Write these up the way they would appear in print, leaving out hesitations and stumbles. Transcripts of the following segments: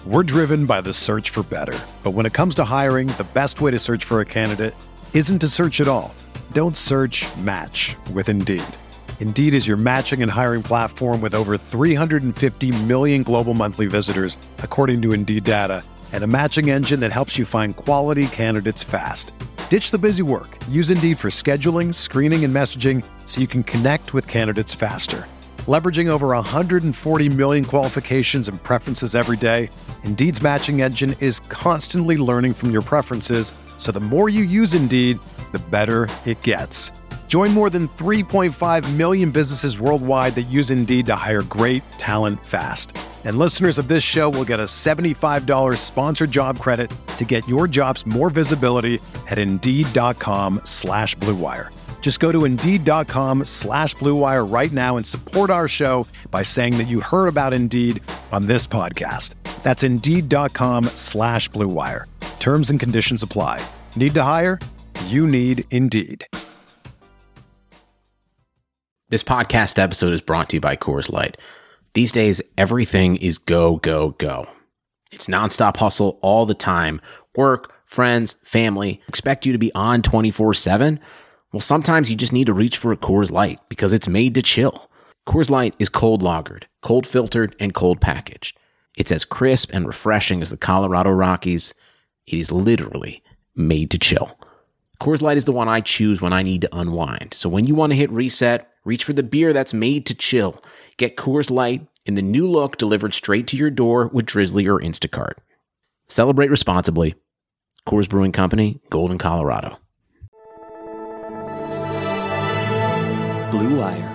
We're driven by the search for better. But when it comes to hiring, the best way to search for a candidate isn't to search at all. Don't search, match with Indeed. Indeed is your matching and hiring platform with over 350 million global monthly visitors, according to Indeed data, and a matching engine that helps you find quality candidates fast. Ditch the busy work. Use Indeed for scheduling, screening, and messaging so you can connect with candidates faster. Leveraging over 140 million qualifications and preferences every day, Indeed's matching engine is constantly learning from your preferences, so the more you use Indeed, the better it gets. Join more than 3.5 million businesses worldwide that use Indeed to hire great talent fast. And listeners of this show will get a $75 sponsored job credit to get your jobs more visibility at Indeed.com/Blue Wire. Just go to Indeed.com/Blue Wire right now and support our show by saying that you heard about Indeed on this podcast. That's Indeed.com/Blue Wire. Terms and conditions apply. Need to hire? You need Indeed. This podcast episode is brought to you by Coors Light. These days, everything is go, go, go. It's nonstop hustle all the time. Work, friends, family expect you to be on 24/7. Well, sometimes you just need to reach for a Coors Light because it's made to chill. Coors Light is cold lagered, cold filtered, and cold packaged. It's as crisp and refreshing as the Colorado Rockies. It is literally made to chill. Coors Light is the one I choose when I need to unwind. So when you want to hit reset, reach for the beer that's made to chill. Get Coors Light in the new look delivered straight to your door with Drizzly or Instacart. Celebrate responsibly. Coors Brewing Company, Golden, Colorado. Blue Wire.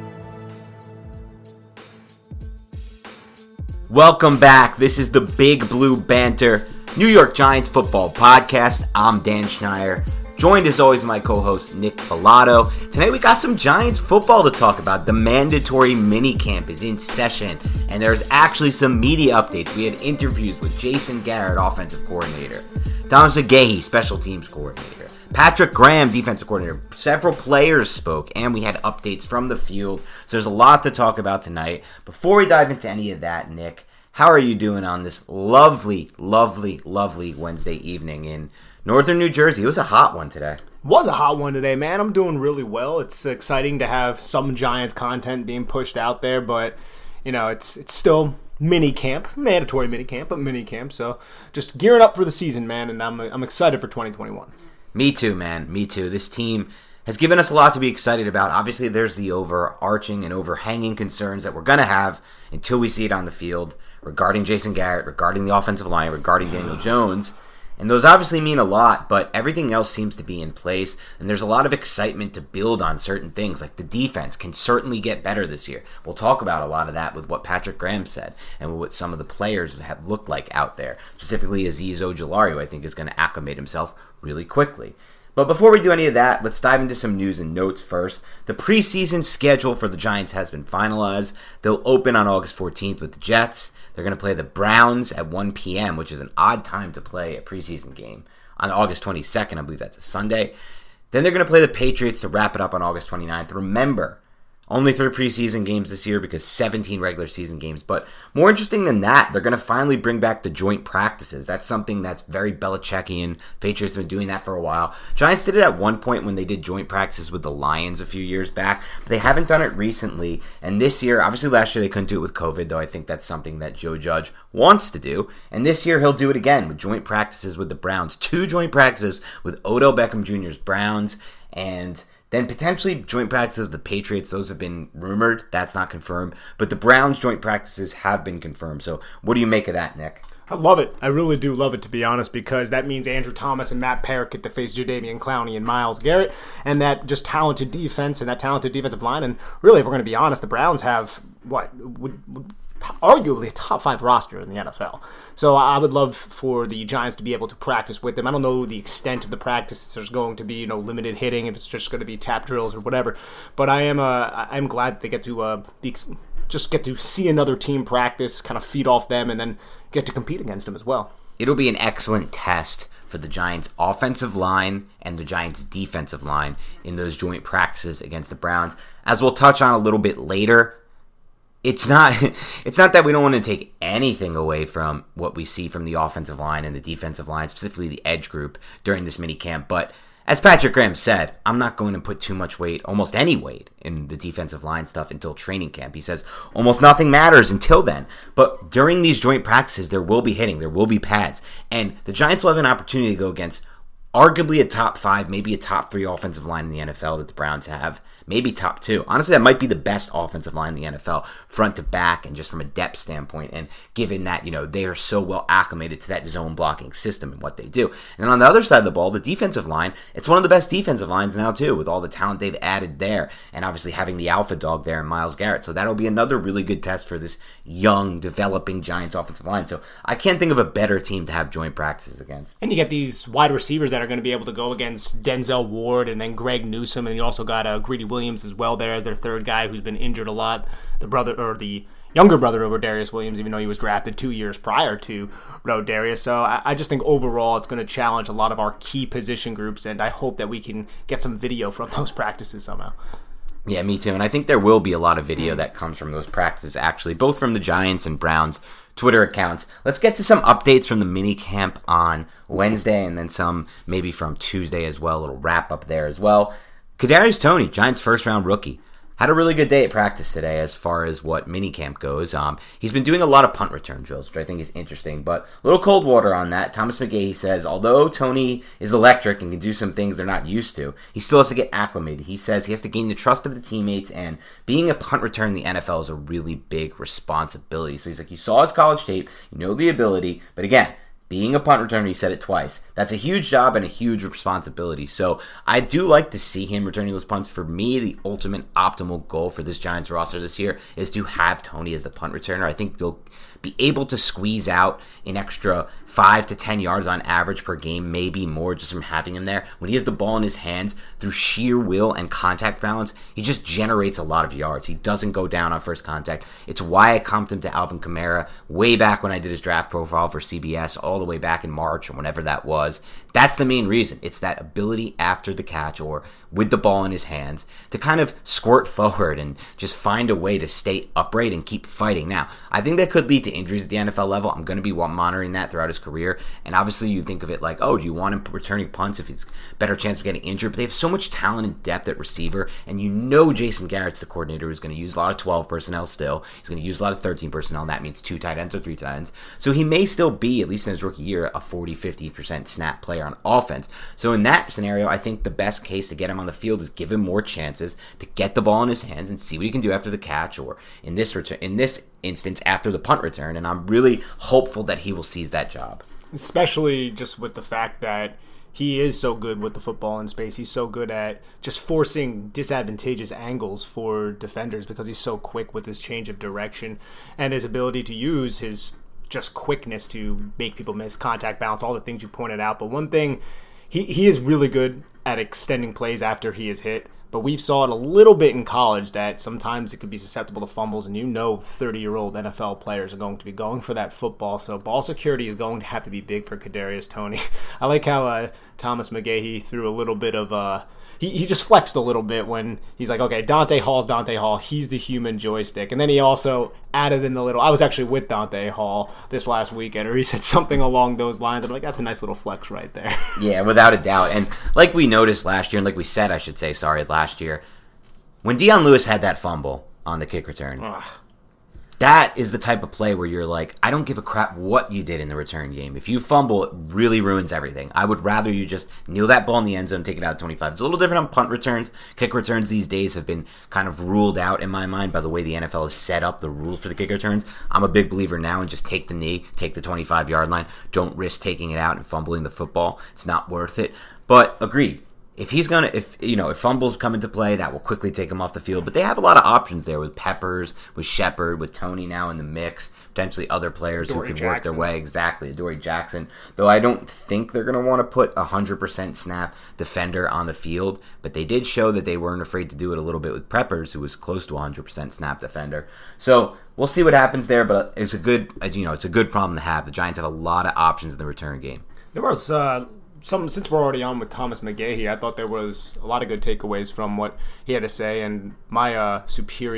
Welcome back. This is the Big Blue Banter New York Giants football podcast. I'm Dan Schneier, joined as always by my co-host Nick Filato. Tonight we got some Giants football to talk about. The mandatory minicamp is in session, and there's actually some media updates. We had interviews with Jason Garrett, offensive coordinator, Thomas McGahee, special teams coordinator, Patrick Graham, defensive coordinator. Several players spoke, and we had updates from the field. So there's a lot to talk about tonight. Before we dive into any of that, Nick, how are you doing on this lovely, lovely, lovely Wednesday evening in northern New Jersey? It was a hot one today. It was a hot one today, man. I'm doing really well. It's exciting to have some Giants content being pushed out there, but you know, it's still mini camp, mandatory mini camp, but mini camp. So just gearing up for the season, man, and I'm excited for 2021. Me too, man. Me too. This team has given us a lot to be excited about. Obviously, there's the overarching and overhanging concerns that we're going to have until we see it on the field regarding Jason Garrett, regarding the offensive line, regarding Daniel Jones. And those obviously mean a lot, but everything else seems to be in place, and there's a lot of excitement to build on certain things, like the defense can certainly get better this year. We'll talk about a lot of that with what Patrick Graham said and what some of the players have looked like out there, specifically Azeez Ojulari, who I think is going to acclimate himself really quickly. But before we do any of that, let's dive into some news and notes first. The preseason schedule for the Giants has been finalized. They'll open on August 14th with the Jets. They're going to play the Browns at 1 p.m., which is an odd time to play a preseason game. On August 22nd, I believe that's a Sunday. Then they're going to play the Patriots to wrap it up on August 29th. Remember, only 3 preseason games this year because 17 regular season games. But more interesting than that, they're going to finally bring back the joint practices. That's something that's very Belichickian. Patriots have been doing that for a while. Giants did it at one point when they did joint practices with the Lions a few years back, but they haven't done it recently. And this year, obviously last year they couldn't do it with COVID, though I think that's something that Joe Judge wants to do. And this year he'll do it again with joint practices with the Browns. 2 joint practices with Odell Beckham Jr.'s Browns, and then potentially joint practices of the Patriots. Those have been rumored. That's not confirmed. But the Browns joint practices have been confirmed. So what do you make of that, Nick? I love it. I really do love it, to be honest, because that means Andrew Thomas and Matt Parrott get to face Jadeveon Clowney and Myles Garrett, and that just talented defense and that talented defensive line. And really, if we're going to be honest, the Browns have arguably a top 5 roster in the NFL. So I would love for the Giants to be able to practice with them. I don't know the extent of the practice. There's going to be, limited hitting, if it's just going to be tap drills or whatever. But I'm glad they get to get to see another team practice, kind of feed off them, and then get to compete against them as well. It'll be an excellent test for the Giants' offensive line and the Giants' defensive line in those joint practices against the Browns. As we'll touch on a little bit later, it's not that we don't want to take anything away from what we see from the offensive line and the defensive line, specifically the edge group during this mini camp. But as Patrick Graham said, I'm not going to put too much weight, almost any weight, in the defensive line stuff until training camp. He says almost nothing matters until then. But during these joint practices, there will be hitting, there will be pads, and the Giants will have an opportunity to go against arguably a top 5, maybe a top 3 offensive line in the NFL that the Browns have. Maybe top 2. Honestly, that might be the best offensive line in the NFL, front to back, and just from a depth standpoint. And given that, they are so well acclimated to that zone blocking system and what they do. And on the other side of the ball, the defensive line, it's one of the best defensive lines now too, with all the talent they've added there. And obviously having the alpha dog there in Myles Garrett. So that'll be another really good test for this young, developing Giants offensive line. So I can't think of a better team to have joint practices against. And you get these wide receivers that are going to be able to go against Denzel Ward and then Greg Newsome, and you also got Greedy Williams as well there as their third guy who's been injured a lot. The younger brother of Rodarius Williams, even though he was drafted 2 years prior to Rodarius. So I just think overall it's going to challenge a lot of our key position groups, and I hope that we can get some video from those practices somehow. Yeah, me too. And I think there will be a lot of video that comes from those practices, actually, both from the Giants and Browns Twitter accounts. Let's get to some updates from the mini camp on Wednesday, and then some maybe from Tuesday as well. A little wrap up there as well. Kadarius Toney, Giants' first-round rookie, had a really good day at practice today as far as what minicamp goes. He's been doing a lot of punt return drills, which I think is interesting, but a little cold water on that. Thomas McGahee says, although Toney is electric and can do some things they're not used to, he still has to get acclimated. He says he has to gain the trust of the teammates, and being a punt return in the NFL is a really big responsibility. So he's like, you saw his college tape, you know the ability, but again, being a punt returner, he said it twice, that's a huge job and a huge responsibility. So I do like to see him returning those punts. For me, the ultimate optimal goal for this Giants roster this year is to have Toney as the punt returner. I think they'll be able to squeeze out an extra 5 to 10 yards on average per game, maybe more, just from having him there. When he has the ball in his hands, through sheer will and contact balance, he just generates a lot of yards. He doesn't go down on first contact. It's why I comped him to Alvin Kamara way back when I did his draft profile for CBS, all the way back in March or whenever that was. That's the main reason. It's that ability after the catch or with the ball in his hands to kind of squirt forward and just find a way to stay upright and keep fighting. Now, I think that could lead to injuries at the NFL level. I'm going to be monitoring that throughout his career. And obviously you think of it like, oh, do you want him returning punts if he's better chance of getting injured? But they have so much talent and depth at receiver, and Jason Garrett's the coordinator who's going to use a lot of 12 personnel still. He's going to use a lot of 13 personnel, and that means 2 tight ends or 3 tight ends. So he may still be, at least in his rookie year, a 40-50% snap player on offense. So in that scenario, I think the best case to get him on the field is give him more chances to get the ball in his hands and see what he can do after the catch, or in this instance after the punt return. And I'm really hopeful that he will seize that job. Especially just with the fact that he is so good with the football in space. He's so good at just forcing disadvantageous angles for defenders because he's so quick with his change of direction and his ability to use his just quickness to make people miss, contact balance, all the things you pointed out. But one thing, he is really good at extending plays after he is hit. But we've saw it a little bit in college that sometimes it could be susceptible to fumbles, and 30-year-old NFL players are going to be going for that football. So ball security is going to have to be big for Kadarius Toney. I like how Thomas McGahee threw a little bit of he just flexed a little bit when he's like, okay, Dante Hall, he's the human joystick. And then he also added in the little, I was actually with Dante Hall this last weekend, or he said something along those lines. I'm like, that's a nice little flex right there. Yeah, without a doubt. And like we noticed last year, and like we said, last year, when Dion Lewis had that fumble on the kick return, that is the type of play where you're like, I don't give a crap what you did in the return game. If you fumble, it really ruins everything. I would rather you just kneel that ball in the end zone, take it out at 25. It's a little different on punt returns. Kick returns these days have been kind of ruled out in my mind by the way the NFL has set up the rules for the kick returns. I'm a big believer now in just take the knee, take the 25-yard line. Don't risk taking it out and fumbling the football. It's not worth it. But agreed. If fumbles come into play, that will quickly take him off the field. But they have a lot of options there with Peppers, with Shepard, with Toney now in the mix, potentially other players who could work their way. Exactly, Adoree Jackson. Though I don't think they're going to want to put a 100% snap defender on the field. But they did show that they weren't afraid to do it a little bit with Peppers, who was close to a 100% snap defender. So we'll see what happens there. But it's a good problem to have. The Giants have a lot of options in the return game. There was since we're already on with Thomas McGahee, I thought there was a lot of good takeaways from what he had to say, and my superior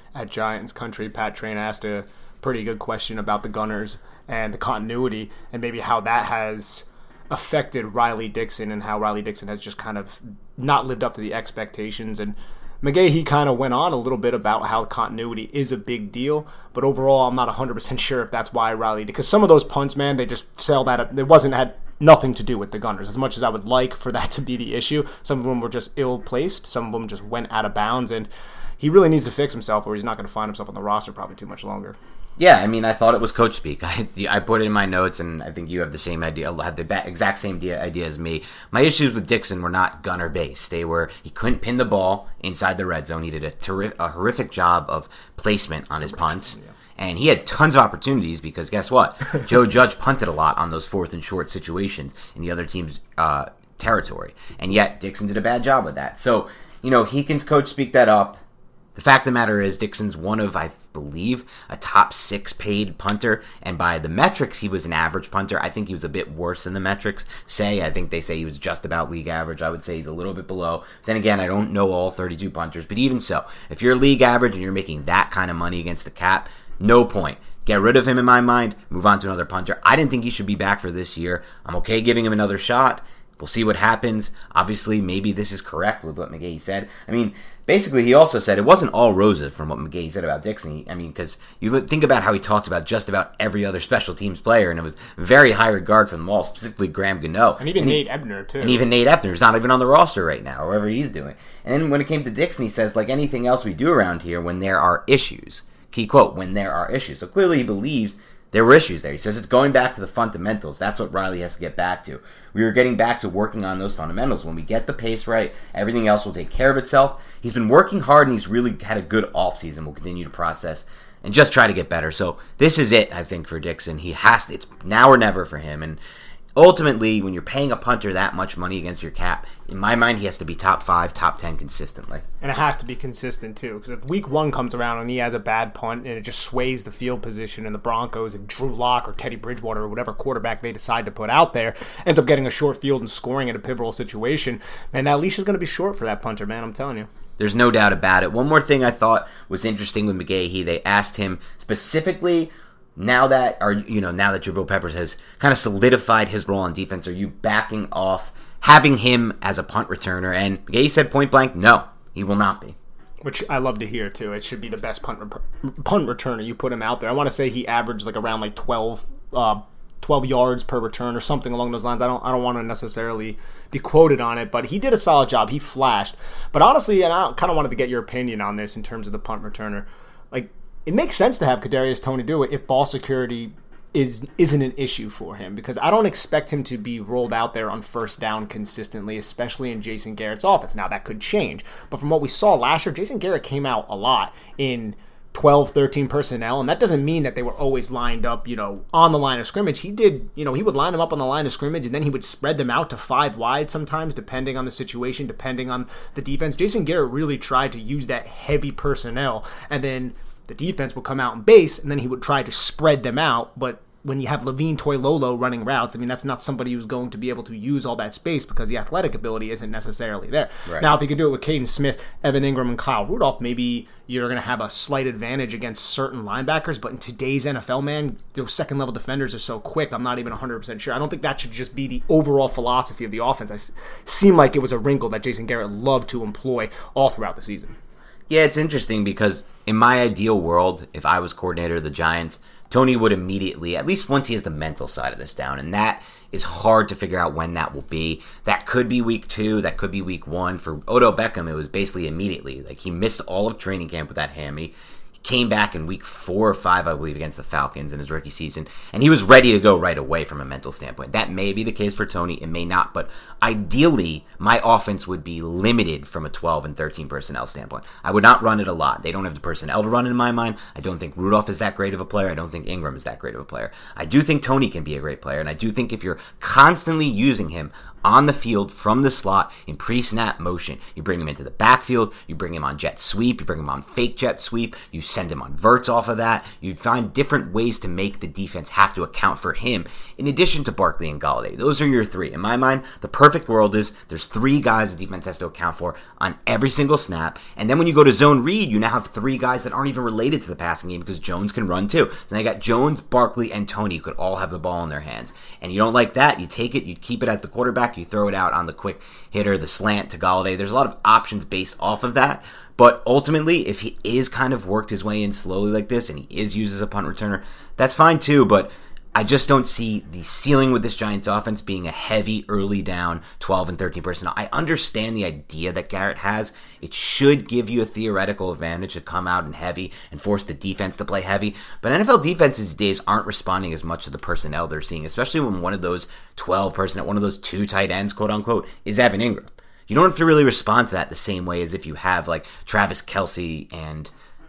at Giants Country, Pat Train asked a pretty good question about the Gunners and the continuity and maybe how that has affected Riley Dixon and how Riley Dixon has just kind of not lived up to the expectations. And McGahee kind of went on a little bit about how continuity is a big deal, but overall I'm not 100% sure if that's why Riley, because some of those punts, man, they just sell that up. Had nothing to do with the Gunners. As much as I would like for that to be the issue, some of them were just ill-placed, some of them just went out of bounds, and he really needs to fix himself or he's not going to find himself on the roster probably too much longer. Yeah, I mean, I thought it was coach speak. I put it in my notes, and I think you have the same idea, had the exact same idea as me. My issues with Dixon were not gunner based. He couldn't pin the ball inside the red zone. He did a horrific job of placement on his punts. Yeah. And he had tons of opportunities because guess what? Joe Judge punted a lot on those 4th and short situations in the other team's territory. And yet, Dixon did a bad job with that. So, he can coach speak that up. The fact of the matter is Dixon's one of, I believe, a top 6 paid punter, and by the metrics, he was an average punter. I think he was a bit worse than the metrics say. I think they say he was just about league average. I would say he's a little bit below. Then again, I don't know all 32 punters, but even so, if you're league average and you're making that kind of money against the cap, no point. Get rid of him in my mind, move on to another punter. I didn't think he should be back for this year. I'm okay giving him another shot. We'll see what happens. Obviously, maybe this is correct with what McGahee said. I mean, basically, he also said it wasn't all roses from what McGahee said about Dixon. I mean, because you think about how he talked about just about every other special teams player, and it was very high regard for them all, specifically Graham Gano. And even Nate Ebner, too. And even Nate Ebner is not even on the roster right now, or whatever he's doing. And then when it came to Dixon, he says, like anything else we do around here, when there are issues. Key quote, when there are issues. So clearly he believes there were issues there. He says it's going back to the fundamentals. That's what Riley has to get back to. We were getting back to working on those fundamentals. When we get the pace right, everything else will take care of itself. He's been working hard, and he's really had a good offseason. We'll continue to process and just try to get better. So this is it, I think, for Dixon. It's now or never for him. And ultimately, when you're paying a punter that much money against your cap, in my mind, he has to be top 5, top 10 consistently. And it has to be consistent, too, because if week 1 comes around and he has a bad punt and it just sways the field position and the Broncos and Drew Lock or Teddy Bridgewater or whatever quarterback they decide to put out there ends up getting a short field and scoring in a pivotal situation, man, that leash is going to be short for that punter, man, I'm telling you. There's no doubt about it. One more thing I thought was interesting with McGahee, they asked him specifically, now that Jabril Peppers has kind of solidified his role on defense, are you backing off having him as a punt returner? And McGahee said point blank, no, he will not be. Which I love to hear, too. It should be the best punt returner. You put him out there. I want to say he averaged around 12 yards per return or something along those lines. I don't want to necessarily be quoted on it, but he did a solid job. He flashed. But honestly, and I kind of wanted to get your opinion on this in terms of the punt returner. It makes sense to have Kadarius Toney do it if ball security isn't an issue for him, because I don't expect him to be rolled out there on first down consistently, especially in Jason Garrett's offense. Now, that could change, but from what we saw last year, Jason Garrett came out a lot in 12, 13 personnel, and that doesn't mean that they were always lined up, on the line of scrimmage. He did, he would line them up on the line of scrimmage, and then he would spread them out to 5 wide sometimes, depending on the situation, depending on the defense. Jason Garrett really tried to use that heavy personnel, and then the defense would come out in base, and then he would try to spread them out. But when you have Levine Toilolo running routes, that's not somebody who's going to be able to use all that space because the athletic ability isn't necessarily there. Right. Now, if you could do it with Caden Smith, Evan Ingram, and Kyle Rudolph, maybe you're going to have a slight advantage against certain linebackers. But in today's NFL, man, those second-level defenders are so quick, I'm not even 100% sure. I don't think that should just be the overall philosophy of the offense. It seemed like it was a wrinkle that Jason Garrett loved to employ all throughout the season. Yeah, it's interesting because in my ideal world, if I was coordinator of the Giants, Toney would immediately, at least once he has the mental side of this down, and that is hard to figure out when that will be. That could be week 2, that could be week 1. For Odell Beckham, it was basically immediately. He missed all of training camp with that hammy. Came back in week 4 or 5, I believe, against the Falcons in his rookie season, and he was ready to go right away from a mental standpoint. That may be the case for Toney, it may not, but ideally, my offense would be limited from a 12 and 13 personnel standpoint. I would not run it a lot. They don't have the personnel to run it in my mind. I don't think Rudolph is that great of a player. I don't think Ingram is that great of a player. I do think Toney can be a great player, and I do think if you're constantly using him on the field from the slot in pre-snap motion, you bring him into the backfield, you bring him on jet sweep, you bring him on fake jet sweep, you send him on verts off of that. You find different ways to make the defense have to account for him in addition to Barkley and Golladay. Those are your three. In my mind, the perfect world is there's three guys the defense has to account for on every single snap. And then when you go to zone read, you now have three guys that aren't even related to the passing game because Jones can run too. So now you got Jones, Barkley, and Tony who could all have the ball in their hands. And you don't like that, you take it, you keep it as the quarterback, you throw it out on the quick hitter, the slant to Golladay. There's a lot of options based off of that. But ultimately, if he is kind of worked his way in slowly like this and he is used as a punt returner, that's fine too. But I just don't see the ceiling with this Giants offense being a heavy early down 12 and 13 personnel. I understand the idea that Garrett has. It should give you a theoretical advantage to come out in heavy and force the defense to play heavy. But NFL defenses these days aren't responding as much to the personnel they're seeing, especially when one of those 12 personnel, one of those two tight ends, quote unquote, is Evan Ingram. You don't have to really respond to that the same way as if you have like Travis Kelce and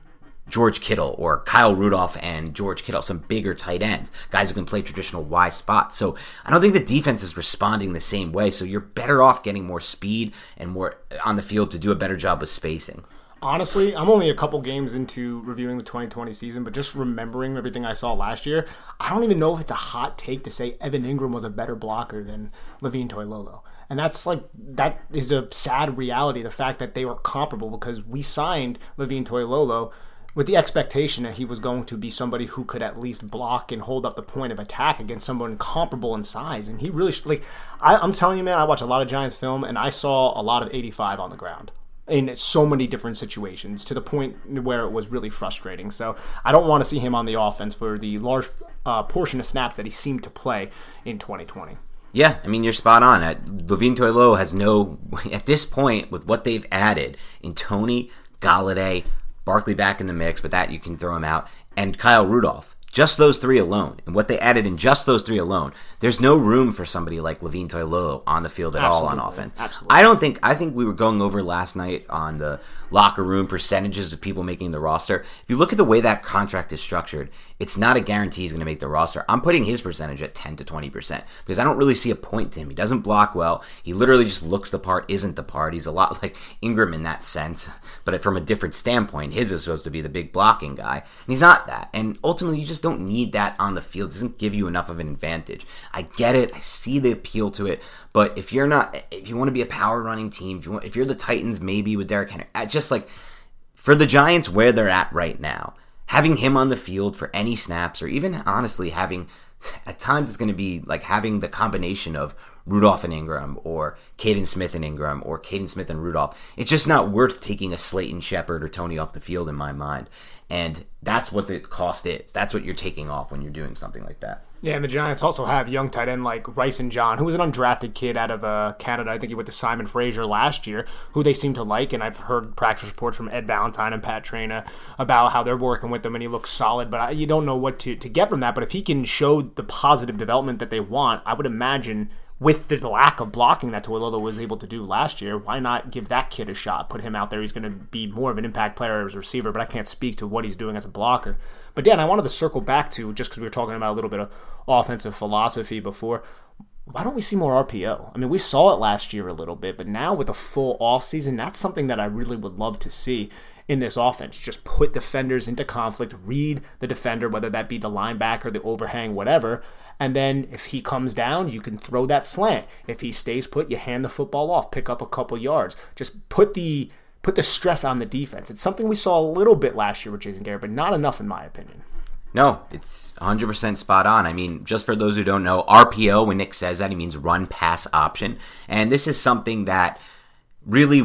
George Kittle or Kyle Rudolph and George Kittle, some bigger tight ends, guys who can play traditional Y spots. So I don't think the defense is responding the same way. So you're better off getting more speed and more on the field to do a better job with spacing. Honestly, I'm only a couple games into reviewing the 2020 season, but just remembering everything I saw last year, I don't even know if it's a hot take to say Evan Ingram was a better blocker than Levine Toilolo. And that is a sad reality, the fact that they were comparable, because we signed Levine Toilolo with the expectation that he was going to be somebody who could at least block and hold up the point of attack against someone comparable in size. And he really, I'm telling you, man, I watch a lot of Giants film, and I saw a lot of 85 on the ground in so many different situations to the point where it was really frustrating. So I don't want to see him on the offense for the large portion of snaps that he seemed to play in 2020. Yeah, I mean, you're spot on. Levine Toilolo has at this point, with what they've added in Tony, Golladay, Barkley back in the mix, but that you can throw him out, and Kyle Rudolph. Just those three alone, and what they added in just those three alone, there's no room for somebody like Levine Toilolo on the field at all on offense. Absolutely. I think we were going over last night on the locker room percentages of people making the roster. If you look at the way that contract is structured, it's not a guarantee he's going to make the roster. I'm putting his percentage at 10 to 20% because I don't really see a point to him. He doesn't block well. He literally just looks the part, isn't the part. He's a lot like Ingram in that sense, but from a different standpoint. His is supposed to be the big blocking guy, and he's not that. And ultimately, you just don't need that on the field. It doesn't give you enough of an advantage. I get it. I see the appeal to it. But if you want to be a power running team, if you're the Titans, maybe with Derrick Henry, just like for the Giants where they're at right now, having him on the field for any snaps, or even honestly having, at times it's going to be like having the combination of Rudolph and Ingram, or Caden Smith and Ingram, or Caden Smith and Rudolph. It's just not worth taking a Slayton Shepard or Tony off the field in my mind. And that's what the cost is. That's what you're taking off when you're doing something like that. Yeah, and the Giants also have young tight end like Ryson John, who was an undrafted kid out of Canada. I think he went to Simon Fraser last year, who they seem to like. And I've heard practice reports from Ed Valentine and Pat Traina about how they're working with him, and he looks solid. But you don't know what to get from that. But if he can show the positive development that they want, I would imagine with the lack of blocking that Toilolo was able to do last year, why not give that kid a shot? Put him out there. He's going to be more of an impact player as a receiver, but I can't speak to what he's doing as a blocker. But Dan, I wanted to circle back to, just because we were talking about a little bit of offensive philosophy before, why don't we see more RPO? I mean, we saw it last year a little bit, but now with a full offseason, that's something that I really would love to see in this offense. Just put defenders into conflict, read the defender, whether that be the linebacker, the overhang, whatever, and then if he comes down, you can throw that slant. If he stays put, you hand the football off, pick up a couple yards. Just put the stress on the defense. It's something we saw a little bit last year with Jason Garrett, but not enough in my opinion. No, it's 100% spot on. I mean, just for those who don't know, RPO, when Nick says that, he means run pass option. And this is something that really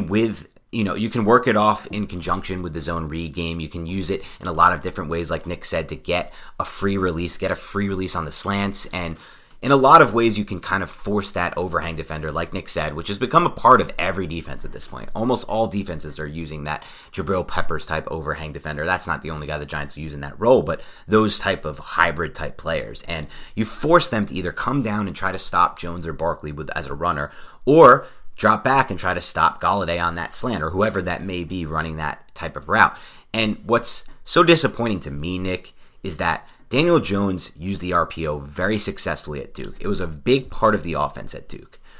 you can work it off in conjunction with the zone read game. You can use it in a lot of different ways, like Nick said, to get a free release on the slants. And in a lot of ways, you can kind of force that overhang defender, like Nick said, which has become a part of every defense at this point. Almost all defenses are using that Jabril Peppers type overhang defender. That's not the only guy the Giants are using that role, but those type of hybrid type players. And you force them to either come down and try to stop Jones or Barkley as a runner, or drop back and try to stop Golladay on that slant, or whoever that may be running that type of route. And what's so disappointing to me, Nick, is that Daniel Jones used the RPO very successfully at Duke. It was a big part of the offense at Duke.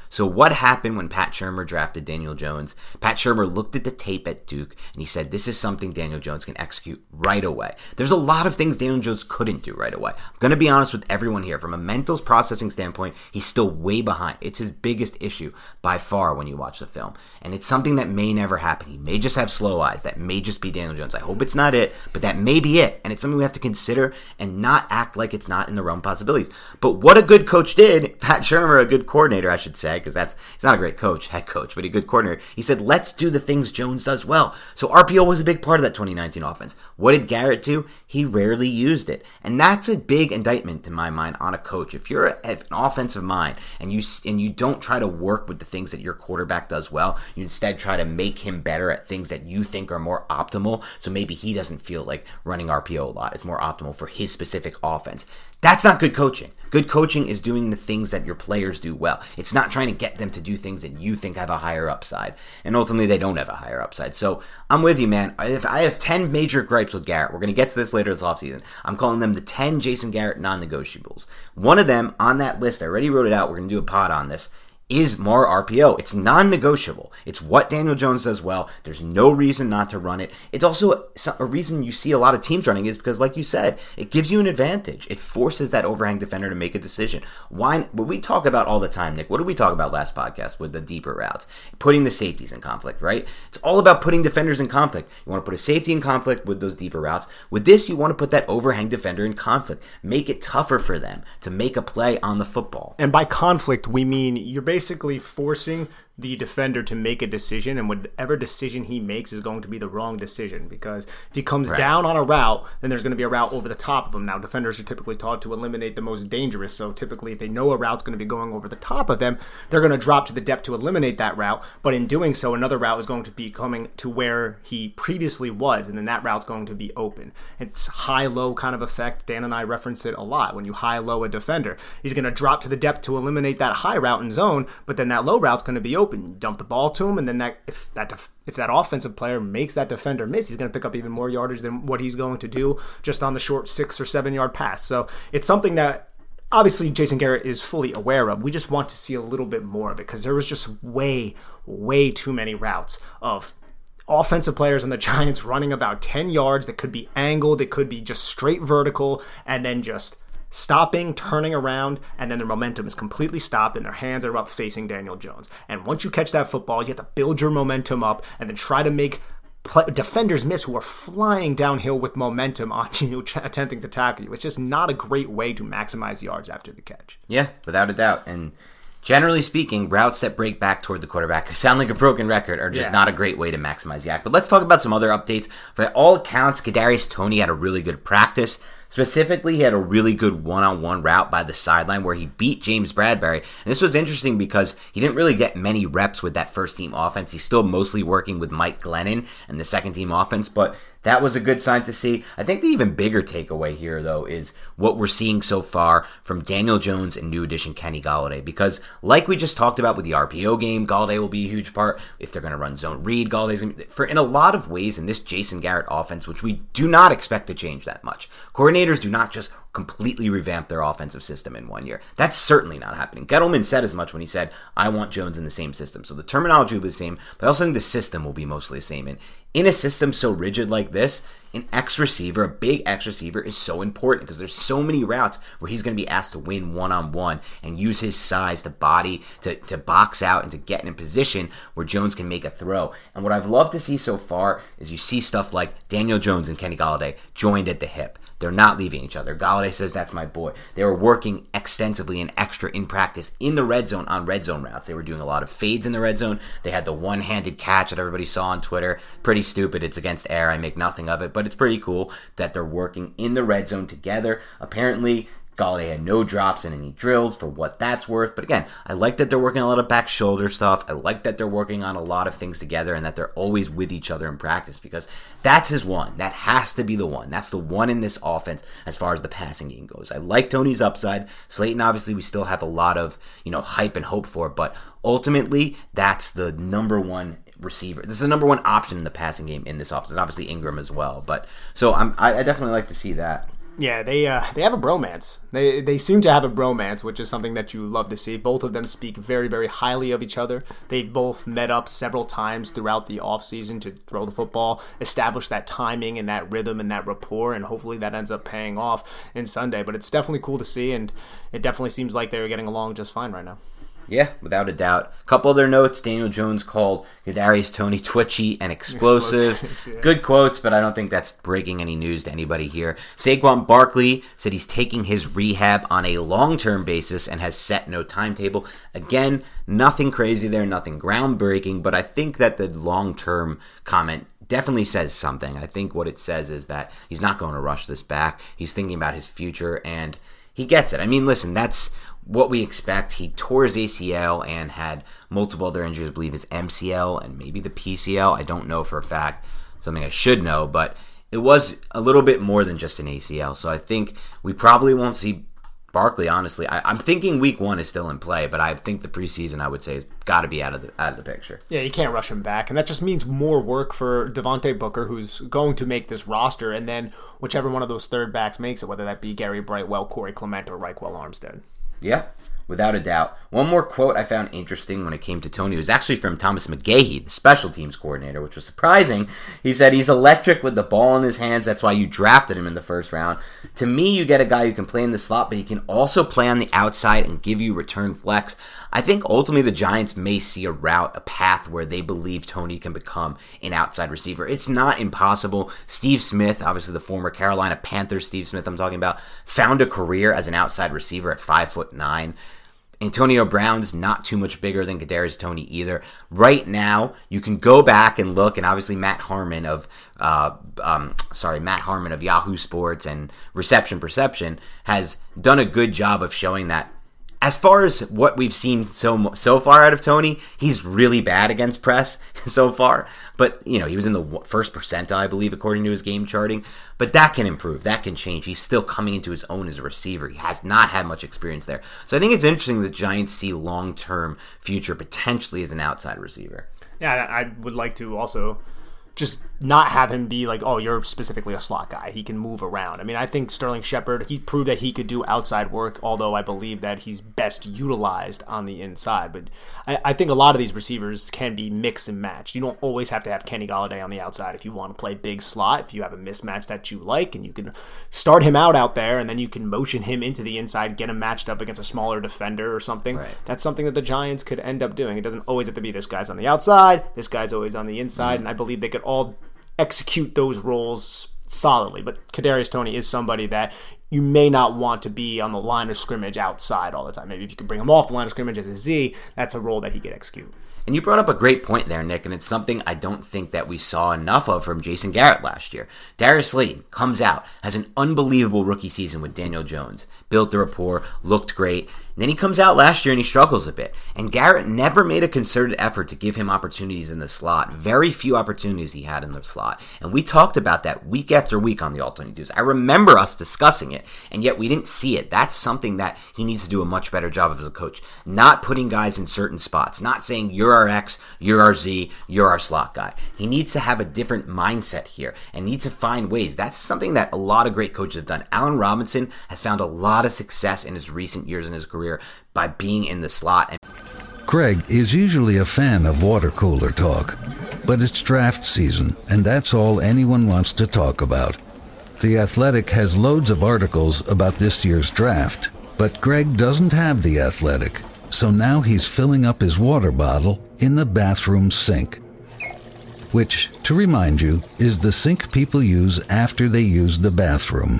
So what happened when Pat Shurmur drafted Daniel Jones? Pat Shurmur looked at the tape at Duke and he said, this is something Daniel Jones can execute right away. There's a lot of things Daniel Jones couldn't do right away. I'm going to be honest with everyone here. From a mental processing standpoint, he's still way behind. It's his biggest issue by far when you watch the film. And it's something that may never happen. He may just have slow eyes. That may just be Daniel Jones. I hope it's not it, but that may be it. And it's something we have to consider and not act like it's not in the realm of possibilities. But what a good coach did, Pat Shurmur, a good coordinator, I should say, because he's not a great coach, head coach, but a good coordinator. He said, let's do the things Jones does well. So RPO was a big part of that 2019 offense. What did Garrett do? He rarely used it. And that's a big indictment in my mind on a coach. If you're an offensive mind and you don't try to work with the things that your quarterback does well, you instead try to make him better at things that you think are more optimal. So maybe he doesn't feel like running RPO a lot is more optimal for his specific offense. That's not good coaching. Good coaching is doing the things that your players do well. It's not trying to get them to do things that you think have a higher upside. And ultimately, they don't have a higher upside. So I'm with you, man. If I have 10 major gripes with Garrett, we're going to get to this later this offseason. I'm calling them the 10 Jason Garrett non-negotiables. One of them on that list, I already wrote it out. We're going to do a pod on this. Is more RPO. It's non-negotiable. It's what Daniel Jones does well. There's no reason not to run it. It's also a reason you see a lot of teams running is because, like you said, it gives you an advantage. It forces that overhang defender to make a decision. What we talk about all the time, Nick, what did we talk about last podcast with the deeper routes? Putting the safeties in conflict, right? It's all about putting defenders in conflict. You want to put a safety in conflict with those deeper routes. With this, you want to put that overhang defender in conflict. Make it tougher for them to make a play on the football. And by conflict, we mean you're basically forcing the defender to make a decision, and whatever decision he makes is going to be the wrong decision, because if he comes down on a route, then there's going to be a route over the top of him. Now, defenders are typically taught to eliminate the most dangerous, so typically if they know a route's going to be going over the top of them, they're going to drop to the depth to eliminate that route, but in doing so, another route is going to be coming to where he previously was, and then that route's going to be open. It's high-low kind of effect. Dan and I reference it a lot. When you high-low a defender, he's going to drop to the depth to eliminate that high route in zone, but then that low route's going to be open. You dump the ball to him, and then if that offensive player makes that defender miss, he's going to pick up even more yardage than what he's going to do just on the short 6 or 7 yard pass. So it's something that obviously Jason Garrett is fully aware of. We just want to see a little bit more of it, because there was just way too many routes of offensive players on the Giants running about 10 yards that could be angled, that could be just straight vertical, and then just stopping, turning around, and then their momentum is completely stopped and their hands are up facing Daniel Jones. And once you catch that football, you have to build your momentum up and then try to make defenders miss who are flying downhill with momentum on you, attempting to tackle you. It's just not a great way to maximize yards after the catch. Yeah, without a doubt. And generally speaking, routes that break back toward the quarterback sound like a broken record are just not a great way to maximize yak. But let's talk about some other updates. By all accounts, Kadarius Toney had a really good practice. Specifically, he had a really good one-on-one route by the sideline where he beat James Bradbury. And this was interesting because he didn't really get many reps with that first-team offense. He's still mostly working with Mike Glennon and the second-team offense, but that was a good sign to see. I think the even bigger takeaway here, though, is what we're seeing so far from Daniel Jones and new addition Kenny Golladay. Because like we just talked about with the RPO game, Golladay will be a huge part. If they're going to run zone read, Galladay's going to be... in a lot of ways in this Jason Garrett offense, which we do not expect to change that much. Coordinators do not just completely revamp their offensive system in 1 year. That's certainly not happening. Gettleman said as much when he said, I want Jones in the same system. So the terminology will be the same, but I also think the system will be mostly the same. And in a system so rigid like this, an X receiver, a big X receiver, is so important because there's so many routes where he's going to be asked to win one-on-one and use his size to body, to box out and to get in a position where Jones can make a throw. And what I've loved to see so far is you see stuff like Daniel Jones and Kenny Golladay joined at the hip. They're not leaving each other. Golladay says, that's my boy. They were working extensively and extra in practice in the red zone on red zone routes. They were doing a lot of fades in the red zone. They had the one-handed catch that everybody saw on Twitter. Pretty stupid. It's against air. I make nothing of it. But it's pretty cool that they're working in the red zone together. Apparently, Golladay had no drops in any drills for what that's worth. But again, I like that they're working on a lot of back shoulder stuff. I like that they're working on a lot of things together and that they're always with each other in practice because that's his one. That has to be the one. That's the one in this offense as far as the passing game goes. I like Toney's upside. Slayton, obviously, we still have a lot of, hype and hope for, but ultimately, that's the number one receiver. This is the number one option in the passing game in this offense. And obviously Ingram as well. But so I definitely like to see that. Yeah, they have a bromance. They seem to have a bromance, which is something that you love to see. Both of them speak very, very highly of each other. They both met up several times throughout the offseason to throw the football, establish that timing and that rhythm and that rapport, and hopefully that ends up paying off in Sunday. But it's definitely cool to see, and it definitely seems like they're getting along just fine right now. Yeah, without a doubt. A couple other notes. Daniel Jones called Kadarius Toney twitchy and explosive. Yeah. Good quotes, but I don't think that's breaking any news to anybody here. Saquon Barkley said he's taking his rehab on a long-term basis and has set no timetable. Again, nothing crazy there, nothing groundbreaking, but I think that the long-term comment definitely says something. I think what it says is that he's not going to rush this back. He's thinking about his future, and he gets it. I mean, listen, that's what we expect. He tore his ACL and had multiple other injuries. I believe his MCL and maybe the PCL. I don't know for a fact. Something I should know, but it was a little bit more than just an ACL. So I think we probably won't see Barkley, honestly. I'm thinking week 1 is still in play, but I think the preseason, I would say, has got to be out of the picture. Yeah, you can't rush him back, and that just means more work for Devontae Booker, who's going to make this roster, and then whichever one of those third backs makes it, whether that be Gary Brightwell, Corey Clement, or Raquel Armstead. Yeah, without a doubt. One more quote I found interesting when it came to Toney was actually from Thomas McGahee, the special teams coordinator, which was surprising. He said he's electric with the ball in his hands. That's why you drafted him in the first round. To me, you get a guy who can play in the slot, but he can also play on the outside and give you return flex. I think ultimately the Giants may see a route, a path where they believe Toney can become an outside receiver. It's not impossible. Steve Smith, obviously the former Carolina Panthers Steve Smith I'm talking about, found a career as an outside receiver at 5'9". Antonio Brown's not too much bigger than Kadarius Toney either. Right now, you can go back and look, and obviously Matt Harmon of Yahoo Sports and Reception Perception has done a good job of showing that. As far as what we've seen so far out of Toney, he's really bad against press so far. But, he was in the first percentile, I believe, according to his game charting. But that can improve. That can change. He's still coming into his own as a receiver. He has not had much experience there. So I think it's interesting that the Giants see long-term future potentially as an outside receiver. Yeah, I would like to also just not have him be like, oh, you're specifically a slot guy. He can move around. I mean, I think Sterling Shepard, he proved that he could do outside work, although I believe that he's best utilized on the inside. But I think a lot of these receivers can be mix and match. You don't always have to have Kenny Golladay on the outside if you want to play big slot, if you have a mismatch that you like, and you can start him out there, and then you can motion him into the inside, get him matched up against a smaller defender or something. Right. That's something that the Giants could end up doing. It doesn't always have to be this guy's on the outside, this guy's always on the inside, and I believe they could all execute those roles solidly. But Kadarius Toney is somebody that you may not want to be on the line of scrimmage outside all the time. Maybe if you could bring him off the line of scrimmage as a Z, that's a role that he could execute. And you brought up a great point there, Nick, and it's something I don't think that we saw enough of from Jason Garrett last year. Darius Slayton comes out, has an unbelievable rookie season with Daniel Jones, built the rapport, looked great, and then he comes out last year and he struggles a bit. And Garrett never made a concerted effort to give him opportunities in the slot. Very few opportunities he had in the slot. And we talked about that week after week on the All 22s. I remember us discussing it, and yet we didn't see it. That's something that he needs to do a much better job of as a coach. Not putting guys in certain spots. Not saying you're our X, you're our Z, you're our slot guy. He needs to have a different mindset here and needs to find ways. That's something that a lot of great coaches have done. Allen Robinson has found a lot of success in his recent years in his career by being in the slot. Greg is usually a fan of water cooler talk, but it's draft season, and that's all anyone wants to talk about. The Athletic has loads of articles about this year's draft, but Greg doesn't have The Athletic, so now he's filling up his water bottle in the bathroom sink, which, to remind you, is the sink people use after they use the bathroom.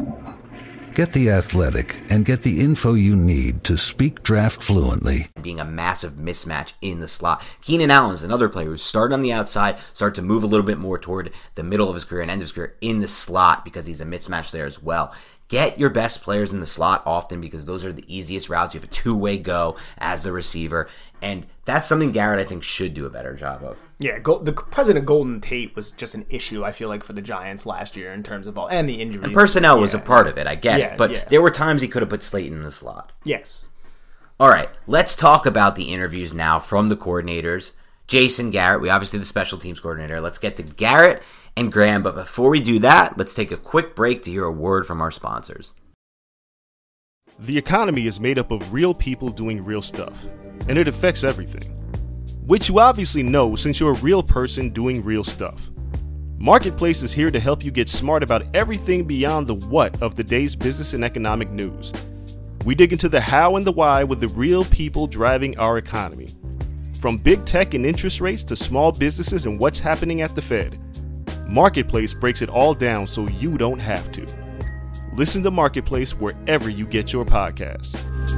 Get The Athletic and get the info you need to speak draft fluently. Being a massive mismatch in the slot. Keenan Allen is another player who started on the outside, started to move a little bit more toward the middle of his career and end of his career in the slot because he's a mismatch there as well. Get your best players in the slot often because those are the easiest routes. You have a two-way go as the receiver, and that's something Garrett, I think, should do a better job of. Yeah, the President Golden Tate was just an issue, I feel like, for the Giants last year in terms of all, and the injuries. And personnel was a part of it, I get it. But there were times he could have put Slayton in the slot. Yes. All right, let's talk about the interviews now from the coordinators. Jason Garrett, we obviously the special teams coordinator. Let's get to Garrett and Graham. But before we do that, let's take a quick break to hear a word from our sponsors. The economy is made up of real people doing real stuff, and it affects everything. Which you obviously know since you're a real person doing real stuff. Marketplace is here to help you get smart about everything beyond the what of the day's business and economic news. We dig into the how and the why with the real people driving our economy. From big tech and interest rates to small businesses and what's happening at the Fed. Marketplace breaks it all down so you don't have to. Listen to Marketplace wherever you get your podcasts.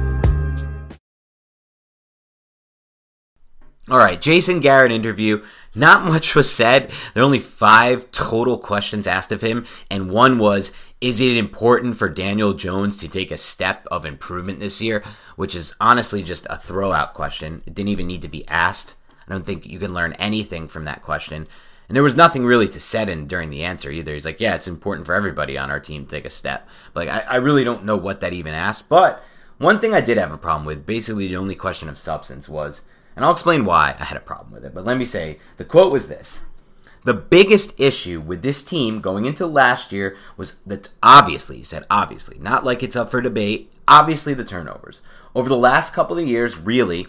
All right, Jason Garrett interview. Not much was said. There are only 5 total questions asked of him, and one was, is it important for Daniel Jones to take a step of improvement this year? Which is honestly just a throw-out question. It didn't even need to be asked. I don't think you can learn anything from that question. And there was nothing really to set in during the answer either. He's like, yeah, it's important for everybody on our team to take a step. But I really don't know what that even asked. But one thing I did have a problem with, basically the only question of substance was, and I'll explain why I had a problem with it, but let me say, the quote was this. The biggest issue with this team going into last year was that obviously, he said obviously, not like it's up for debate, obviously the turnovers. Over the last couple of years, really,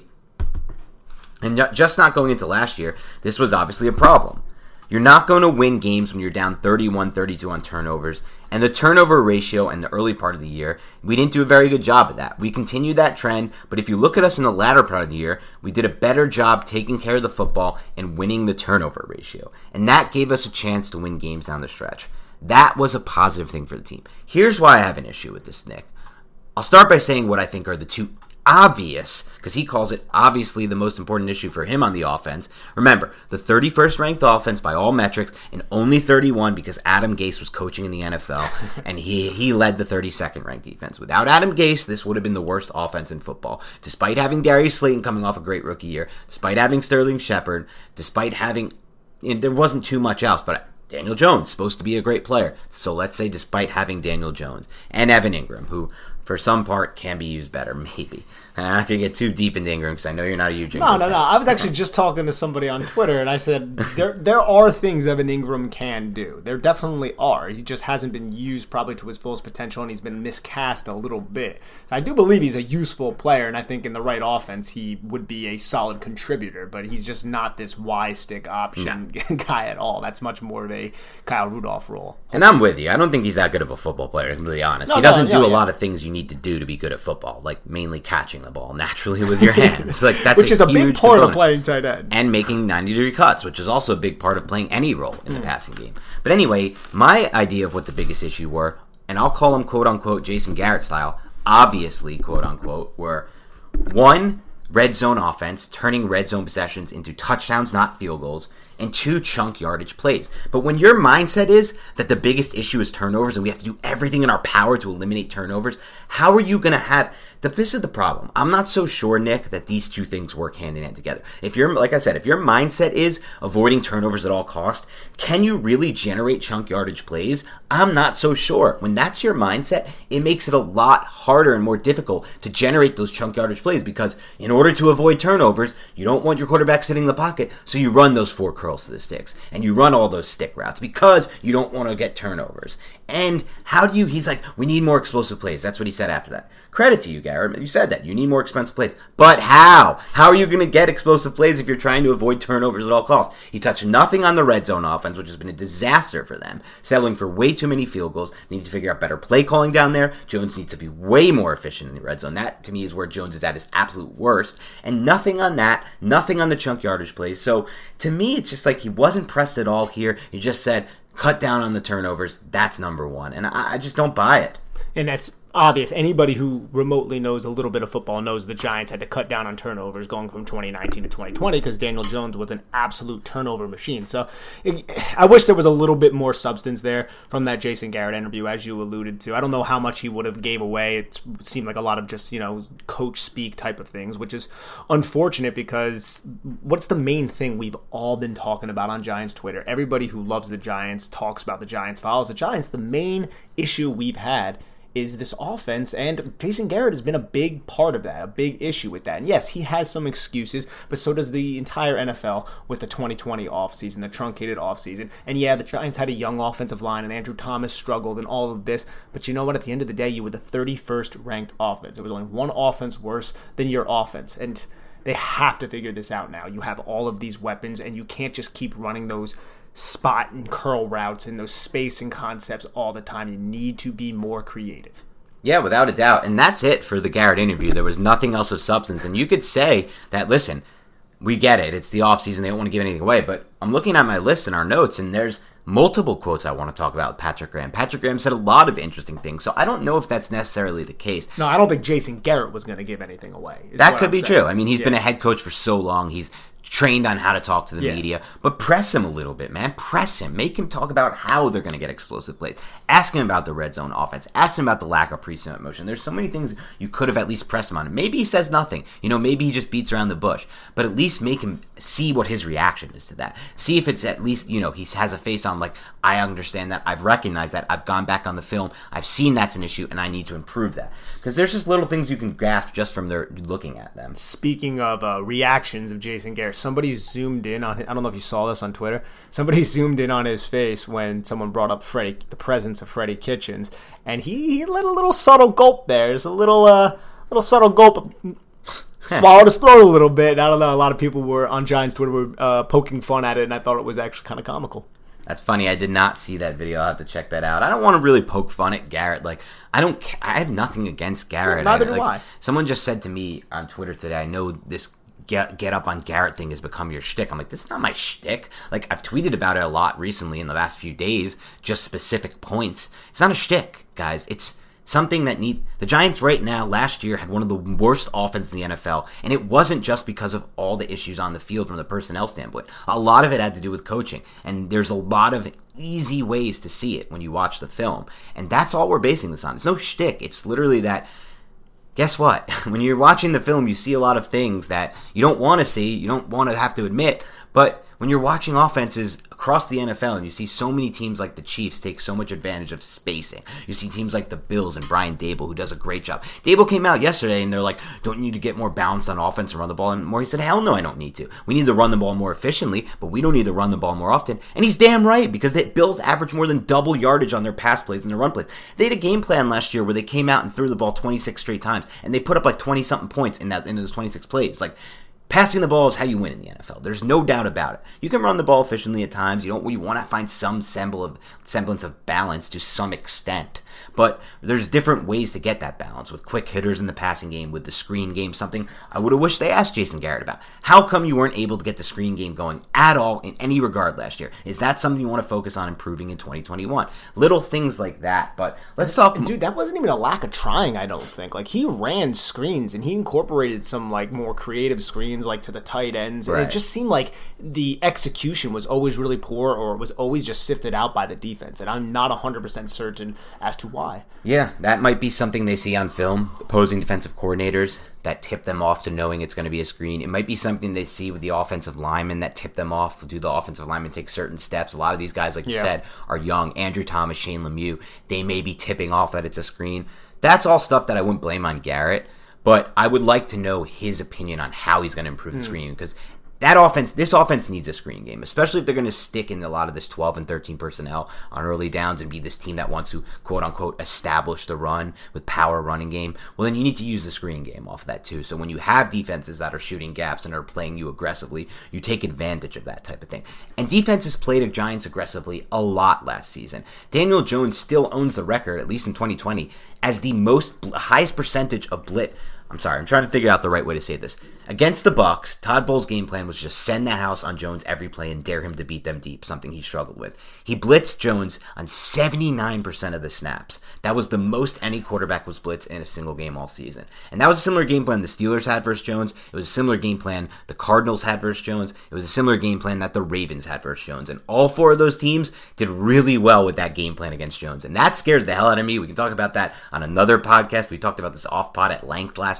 and just not going into last year, this was obviously a problem. You're not going to win games when you're down 31-32 on turnovers. And the turnover ratio in the early part of the year, we didn't do a very good job of that. We continued that trend, but if you look at us in the latter part of the year, we did a better job taking care of the football and winning the turnover ratio. And that gave us a chance to win games down the stretch. That was a positive thing for the team. Here's why I have an issue with this, Nick. I'll start by saying what I think are the two obvious, because he calls it obviously the most important issue for him on the offense. Remember, the 31st ranked offense by all metrics, and only 31 because Adam Gase was coaching in the NFL, and he led the 32nd ranked defense. Without Adam Gase, this would have been the worst offense in football. Despite having Darius Slayton coming off a great rookie year, despite having Sterling Shepard, despite having, there wasn't too much else, but Daniel Jones, supposed to be a great player. So let's say despite having Daniel Jones and Evan Ingram, who for some part can be used better, maybe. And I'm not going to get too deep into Ingram because I know you're not a huge Ingram fan. No. I was actually just talking to somebody on Twitter, and I said there are things Evan Ingram can do. There definitely are. He just hasn't been used probably to his fullest potential, and he's been miscast a little bit. So I do believe he's a useful player, and I think in the right offense he would be a solid contributor, but he's just not this Y-stick option guy at all. That's much more of a Kyle Rudolph role. And I'm with you. I don't think he's that good of a football player, to be really honest. He doesn't do a lot of things you need to do to be good at football, like mainly catching the ball naturally with your hands. Like that's which is a big part component. Of playing tight end. And making 90-degree cuts, which is also a big part of playing any role in the passing game. But anyway, my idea of what the biggest issue were, and I'll call them quote-unquote Jason Garrett style, obviously quote-unquote, were 1, red zone offense, turning red zone possessions into touchdowns, not field goals, and 2, chunk yardage plays. But when your mindset is that the biggest issue is turnovers and we have to do everything in our power to eliminate turnovers, how are you going to have... This is the problem. I'm not so sure, Nick, that these two things work hand in hand together. If you're, like I said, if your mindset is avoiding turnovers at all cost, can you really generate chunk yardage plays? I'm not so sure. When that's your mindset, it makes it a lot harder and more difficult to generate those chunk yardage plays because in order to avoid turnovers, you don't want your quarterback sitting in the pocket, so you run those 4 curls to the sticks and you run all those stick routes because you don't want to get turnovers. And how do you, he's like, we need more explosive plays. That's what he said after that. Credit to you, Garrett. You said that. You need more expensive plays. But how? How are you going to get explosive plays if you're trying to avoid turnovers at all costs? He touched nothing on the red zone offense, which has been a disaster for them, settling for way too many field goals. They need to figure out better play calling down there. Jones needs to be way more efficient in the red zone. That, to me, is where Jones is at his absolute worst. And nothing on that. Nothing on the chunk yardage plays. So, to me, it's just like he wasn't pressed at all here. He just said, cut down on the turnovers. That's number one. And I just don't buy it. And that's obvious. Anybody who remotely knows a little bit of football knows the Giants had to cut down on turnovers going from 2019 to 2020 because Daniel Jones was an absolute turnover machine. So I wish there was a little bit more substance there from that Jason Garrett interview, as you alluded to. I don't know how much he would have gave away. It seemed like a lot of just, coach speak type of things, which is unfortunate because what's the main thing we've all been talking about on Giants Twitter? Everybody who loves the Giants talks about the Giants, follows the Giants. The main issue we've had is this offense, and Jason Garrett has been a big part of that, a big issue with that. And yes, he has some excuses, but so does the entire NFL with the 2020 offseason, the truncated offseason. And yeah, the Giants had a young offensive line, and Andrew Thomas struggled and all of this, but you know what? At the end of the day, you were the 31st ranked offense. It was only one offense worse than your offense, and they have to figure this out now. You have all of these weapons, and you can't just keep running those spot and curl routes and those spacing concepts all the time. You need to be more creative. Yeah, without a doubt. And that's it for the Garrett interview. There was nothing else of substance. And you could say that, listen, we get it. It's the offseason. They don't want to give anything away. But I'm looking at my list and our notes, and there's multiple quotes I want to talk about with Patrick Graham. Patrick Graham said a lot of interesting things, so I don't know if that's necessarily the case. No, I don't think Jason Garrett was going to give anything away. That could be true. I mean, he's been a head coach for so long. He's trained on how to talk to the media, but press him a little bit, man. Press him. Make him talk about how they're going to get explosive plays. Ask him about the red zone offense. Ask him about the lack of pre-snap motion. There's so many things you could have at least pressed him on. Maybe he says nothing. Maybe he just beats around the bush, but at least make him see what his reaction is to that. See if it's at least, he has a face on like, I understand that. I've recognized that. I've gone back on the film. I've seen that's an issue, and I need to improve that. Because there's just little things you can grasp just from their looking at them. Speaking of reactions of Jason Garrett, somebody zoomed in on him. I don't know if you saw this on Twitter. Somebody zoomed in on his face when someone brought up the presence of Freddie Kitchens, and he let a little subtle gulp there. There's a little subtle gulp. Swallowed his throat a little bit. I don't know. A lot of people were on Giants Twitter were poking fun at it, and I thought it was actually kind of comical. That's funny. I did not see that video. I'll have to check that out. I don't want to really poke fun at Garrett. I have nothing against Garrett. Neither do I. Someone just said to me on Twitter today, I know this get up on Garrett thing has become your shtick. I'm like, this is not my shtick. I've tweeted about it a lot recently in the last few days, just specific points. It's not a shtick, guys. It's something that the Giants right now, last year, had one of the worst offenses in the NFL, and it wasn't just because of all the issues on the field from the personnel standpoint. A lot of it had to do with coaching, and there's a lot of easy ways to see it when you watch the film, and that's all we're basing this on. It's no shtick. It's literally that, guess what? When you're watching the film, you see a lot of things that you don't want to see, you don't want to have to admit, but when you're watching offenses across the NFL and you see so many teams like the Chiefs take so much advantage of spacing, you see teams like the Bills and Brian Daboll who does a great job. Daboll came out yesterday and they're like, don't you need to get more balanced on offense and run the ball and more? He said, hell no, I don't need to. We need to run the ball more efficiently, but we don't need to run the ball more often. And he's damn right, because the Bills average more than double yardage on their pass plays and their run plays. They had a game plan last year where they came out and threw the ball 26 straight times, and they put up 20-something points in those 26 plays. Passing the ball is how you win in the NFL. There's no doubt about it. You can run the ball efficiently at times. You want to find some semblance of balance to some extent. But there's different ways to get that balance with quick hitters in the passing game, with the screen game, something I would have wished they asked Jason Garrett about. How come you weren't able to get the screen game going at all in any regard last year? Is that something you want to focus on improving in 2021? Little things like that. But let's talk. Dude, that wasn't even a lack of trying, I don't think. He ran screens, and he incorporated some more creative screens to the tight ends. And It just seemed like the execution was always really poor, or was always just sifted out by the defense. And I'm not 100% certain as to why. Yeah, that might be something they see on film, opposing defensive coordinators that tip them off to knowing it's going to be a screen. It might be something they see with the offensive linemen that tip them off. Do the offensive linemen take certain steps? A lot of these guys, like you said, are young. Andrew Thomas, Shane Lemieux, they may be tipping off that it's a screen. That's all stuff that I wouldn't blame on Garrett, but I would like to know his opinion on how he's going to improve the screen, because this offense needs a screen game, especially if they're going to stick in a lot of this 12 and 13 personnel on early downs and be this team that wants to, quote-unquote, establish the run with power running game. Well, then you need to use the screen game off of that too. So when you have defenses that are shooting gaps and are playing you aggressively, you take advantage of that type of thing. And defenses played the Giants aggressively a lot last season. Daniel Jones still owns the record, at least in 2020, as the highest percentage of blitz. I'm sorry, I'm trying to figure out the right way to say this. Against the Bucs, Todd Bowles' game plan was just send that house on Jones every play and dare him to beat them deep, something he struggled with. He blitzed Jones on 79% of the snaps. That was the most any quarterback was blitzed in a single game all season. And that was a similar game plan the Steelers had versus Jones. It was a similar game plan the Cardinals had versus Jones. It was a similar game plan that the Ravens had versus Jones. And all four of those teams did really well with that game plan against Jones. And that scares the hell out of me. We can talk about that on another podcast. We talked about this off pod at length last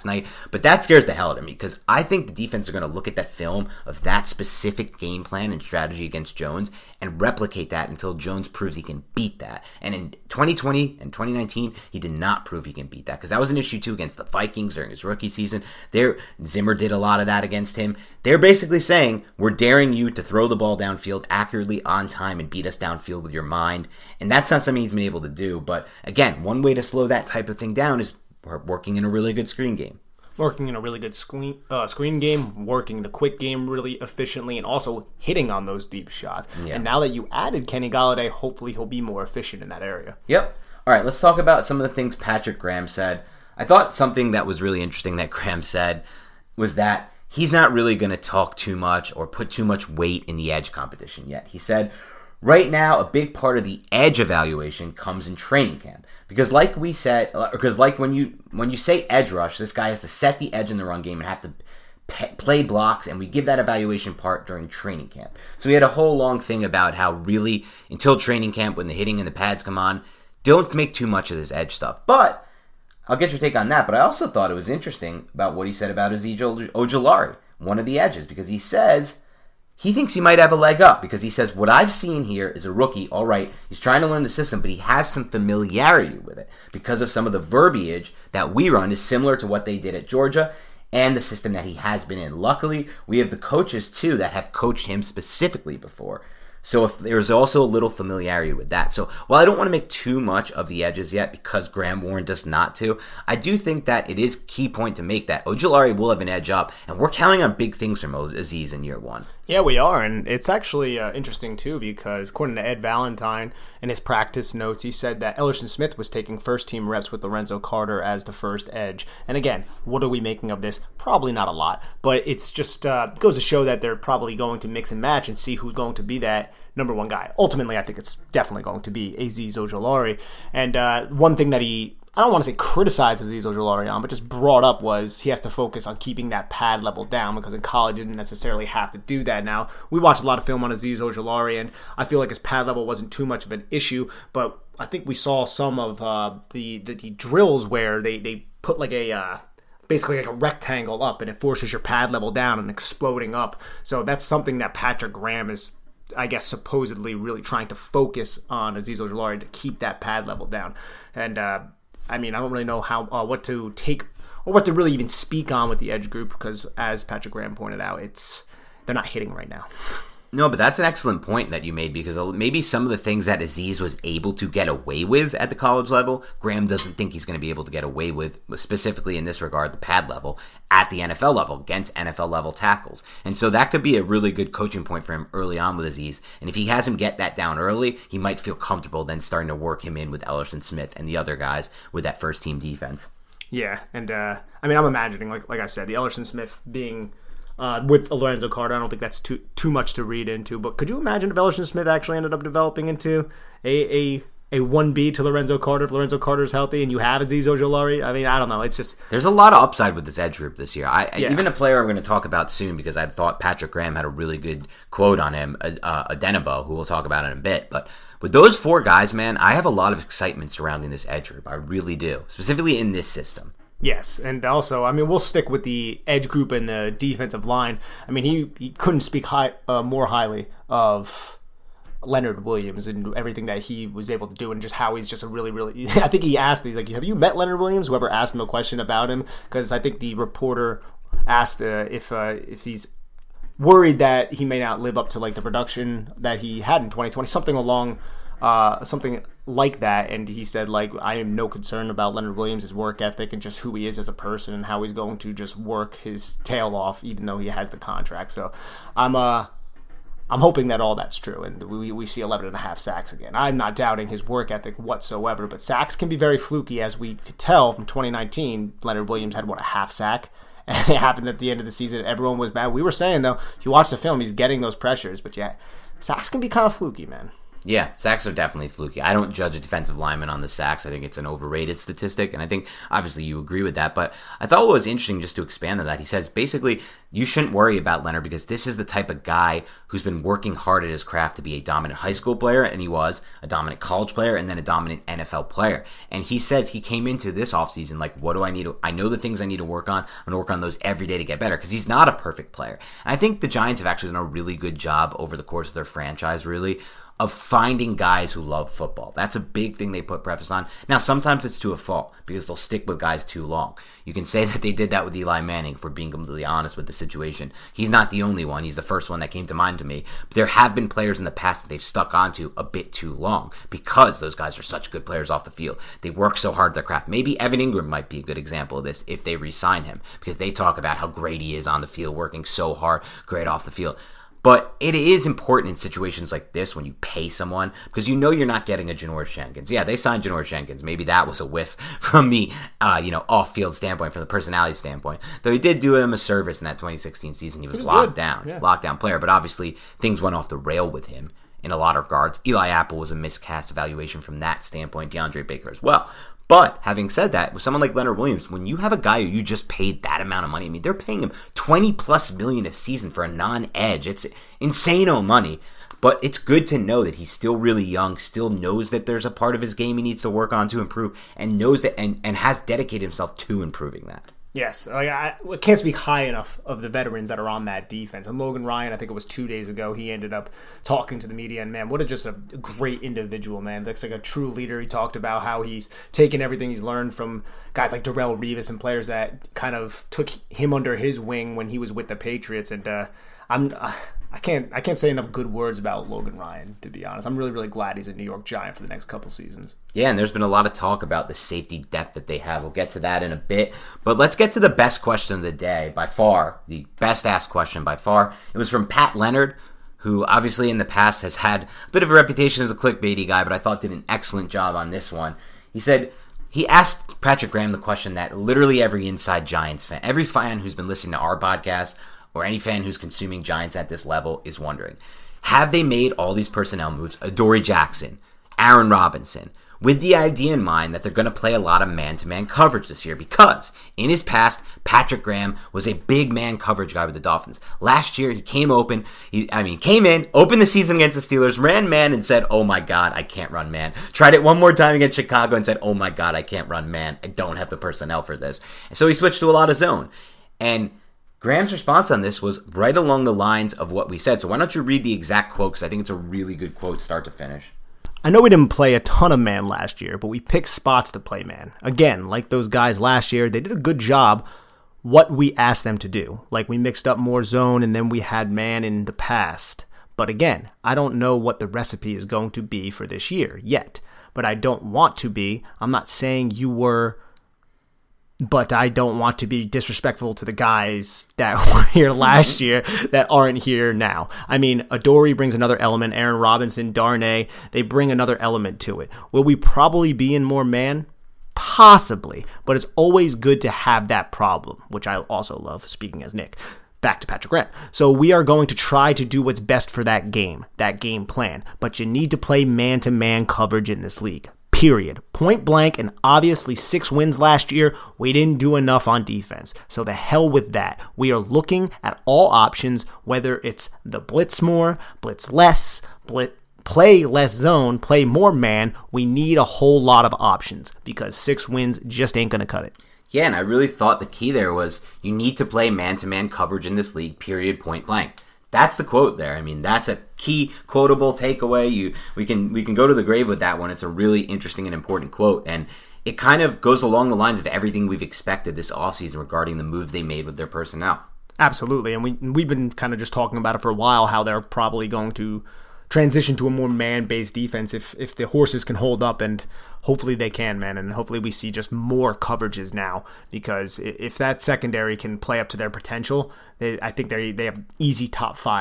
last night, but that scares the hell out of me because I think the defense are going to look at that film of that specific game plan and strategy against Jones and replicate that until Jones proves he can beat that. And in 2020 and 2019, he did not prove he can beat that because that was an issue too against the Vikings during his rookie season. Zimmer did a lot of that against him. They're basically saying, we're daring you to throw the ball downfield accurately on time and beat us downfield with your mind. And that's not something he's been able to do. But again, one way to slow that type of thing down is working in a really good screen game. Working in a really good screen game, working the quick game really efficiently, and also hitting on those deep shots. Yeah. And now that you added Kenny Golladay, hopefully he'll be more efficient in that area. Yep. All right, let's talk about some of the things Patrick Graham said. I thought something that was really interesting that Graham said was that he's not really going to talk too much or put too much weight in the edge competition yet. He said, right now, a big part of the edge evaluation comes in training camp. Because like we said, because like when you say edge rush, this guy has to set the edge in the run game and have to play blocks, and we give that evaluation part during training camp. So we had a whole long thing about how really, until training camp, when the hitting and the pads come on, don't make too much of this edge stuff. But I'll get your take on that, but I also thought it was interesting about what he said about Azeez Ojulari, one of the edges, because he says he thinks he might have a leg up, because he says, what I've seen here is a rookie, all right, he's trying to learn the system, but he has some familiarity with it because of some of the verbiage that we run is similar to what they did at Georgia and the system that he has been in. Luckily, we have the coaches, too, that have coached him specifically before. So if there's also a little familiarity with that. So while I don't want to make too much of the edges yet because Graham warned us not to, I do think that it is a key point to make that Ojulari will have an edge up, and we're counting on big things from Azeez in year one. Yeah, we are, and it's actually interesting too because according to Ed Valentine in his practice notes, he said that Ellerson Smith was taking first-team reps with Lorenzo Carter as the first edge. And again, what are we making of this? Probably not a lot, but it's just goes to show that they're probably going to mix and match and see who's going to be that number one guy. Ultimately, I think it's definitely going to be Azeez Ojulari. And one thing that I don't want to say criticized Azeez Ojulari on, but just brought up was he has to focus on keeping that pad level down because in college he didn't necessarily have to do that. Now, we watched a lot of film on Azeez Ojulari, and I feel like his pad level wasn't too much of an issue, but I think we saw some of the drills where they put like basically like a rectangle up, and it forces your pad level down and exploding up. So that's something that Patrick Graham is, I guess, supposedly really trying to focus on Azeez Ojulari to keep that pad level down. And I don't really know how what to take or what to really even speak on with the edge group because, as Patrick Graham pointed out, they're not hitting right now. No, but that's an excellent point that you made because maybe some of the things that Azeez was able to get away with at the college level, Graham doesn't think he's going to be able to get away with, specifically in this regard, the pad level, at the NFL level, against NFL level tackles. And so that could be a really good coaching point for him early on with Azeez. And if he has him get that down early, he might feel comfortable then starting to work him in with Ellerson Smith and the other guys with that first team defense. Yeah, and I'm imagining, like I said, the Ellerson Smith being with Lorenzo Carter. I don't think that's too much to read into, but could you imagine if Ellerson Smith actually ended up developing into a 1B to Lorenzo Carter if Lorenzo Carter's healthy and you have Azeez Ojulari? I don't know. It's just there's a lot of upside with this edge group this year. Even a player I'm going to talk about soon because I thought Patrick Graham had a really good quote on him, Adenabo, who we'll talk about in a bit. But with those four guys, man, I have a lot of excitement surrounding this edge group. I really do, specifically in this system. Yes, and also, we'll stick with the edge group and the defensive line. He couldn't speak more highly of Leonard Williams and everything that he was able to do and just how he's just a really, really... I think he asked, have you met Leonard Williams? Whoever asked him a question about him, because I think the reporter asked if he's worried that he may not live up to the production that he had in 2020, something like that, and he said I am no concern about Leonard Williams' work ethic and just who he is as a person and how he's going to just work his tail off even though he has the contract. So I'm hoping that all that's true and we see 11.5 sacks again. I'm not doubting his work ethic whatsoever, but sacks can be very fluky, as we could tell from 2019. Leonard Williams had a half sack, and it happened at the end of the season. Everyone was bad. We were saying though, if you watch the film, he's getting those pressures, but yeah, sacks can be kind of fluky, man. Yeah, sacks are definitely fluky. I don't judge a defensive lineman on the sacks. I think it's an overrated statistic, and I think obviously you agree with that. But I thought what was interesting, just to expand on that, he says basically you shouldn't worry about Leonard because this is the type of guy who's been working hard at his craft to be a dominant high school player, and he was a dominant college player, and then a dominant NFL player. And he said he came into this offseason like, what do I need to, I know the things I need to work on. I'm going to work on those every day to get better because he's not a perfect player. And I think the Giants have actually done a really good job over the course of their franchise, really, of finding guys who love football. That's a big thing they put preface on. Now, sometimes it's to a fault because they'll stick with guys too long. You can say that they did that with Eli Manning, for being completely honest with the situation. He's not the only one. He's the first one that came to mind to me. But there have been players in the past that they've stuck onto a bit too long because those guys are such good players off the field. They work so hard at their craft. Maybe Evan Ingram might be a good example of this if they re-sign him because they talk about how great he is on the field, working so hard, great off the field. But it is important in situations like this when you pay someone because you know you're not getting a Janoris Jenkins. Yeah, they signed Janoris Jenkins. Maybe that was a whiff from the off-field standpoint, from the personality standpoint. Though he did do him a service in that 2016 season. He was locked down, lockdown player. But obviously things went off the rail with him in a lot of regards. Eli Apple was a miscast evaluation from that standpoint. DeAndre Baker as well. But having said that, with someone like Leonard Williams, when you have a guy who you just paid that amount of money, I mean, they're paying him $20+ million a season for a non-edge. It's insane-o money. But it's good to know that he's still really young, still knows that there's a part of his game he needs to work on to improve, and knows that and has dedicated himself to improving that. Yes, I can't speak high enough of the veterans that are on that defense. And Logan Ryan, I think it was 2 days ago, he ended up talking to the media, and man, just a great individual, man. Looks like a true leader. He talked about how he's taken everything he's learned from guys like Darrelle Revis and players that kind of took him under his wing when he was with the Patriots. And I can't say enough good words about Logan Ryan, to be honest. I'm really, really glad he's a New York Giant for the next couple seasons. Yeah, and there's been a lot of talk about the safety depth that they have. We'll get to that in a bit. But let's get to the best question of the day, by far. The best asked question by far. It was from Pat Leonard, who obviously in the past has had a bit of a reputation as a clickbaity guy, but I thought did an excellent job on this one. He said, he asked Patrick Graham the question that literally every Inside Giants fan, every fan who's been listening to our podcast, or any fan who's consuming Giants at this level is wondering, have they made all these personnel moves, Adoree Jackson, Aaron Robinson, with the idea in mind that they're going to play a lot of man-to-man coverage this year? Because in his past, Patrick Graham was a big man coverage guy with the Dolphins. Last year, he came in, opened the season against the Steelers, ran man and said, oh my God, I can't run man. Tried it one more time against Chicago and said, oh my God, I can't run man. I don't have the personnel for this. And so he switched to a lot of zone. And Graham's response on this was right along the lines of what we said. So why don't you read the exact quote, because I think it's a really good quote start to finish. I know we didn't play a ton of man last year, but we picked spots to play man. Again, like those guys last year, they did a good job what we asked them to do. Like we mixed up more zone and then we had man in the past. But again, I don't know what the recipe is going to be for this year yet. But I don't want to be. I'm not saying you were, but I don't want to be disrespectful to the guys that were here last year that aren't here now. I mean, Adoree brings another element. Aaron Robinson, Darnay, they bring another element to it. Will we probably be in more man? Possibly. But it's always good to have that problem, which I also love, speaking as Nick. Back to Patrick Graham. So we are going to try to do what's best for that game plan. But you need to play man-to-man coverage in this league. Period. Point blank, and obviously 6 wins last year, we didn't do enough on defense. So the hell with that. We are looking at all options, whether it's the blitz more, blitz less, play less zone, play more man. We need a whole lot of options because 6 wins just ain't going to cut it. Yeah, and I really thought the key there was you need to play man-to-man coverage in this league, period, point blank. That's the quote there. I mean, that's a key quotable takeaway. We can go to the grave with that one. It's a really interesting and important quote, and it kind of goes along the lines of everything we've expected this offseason regarding the moves they made with their personnel. Absolutely, and we've been kind of just talking about it for a while, how they're probably going to transition to a more man-based defense if the horses can hold up, and hopefully they can, man, and hopefully we see just more coverages now, because if that secondary can play up to their potential, I think they have easy top 5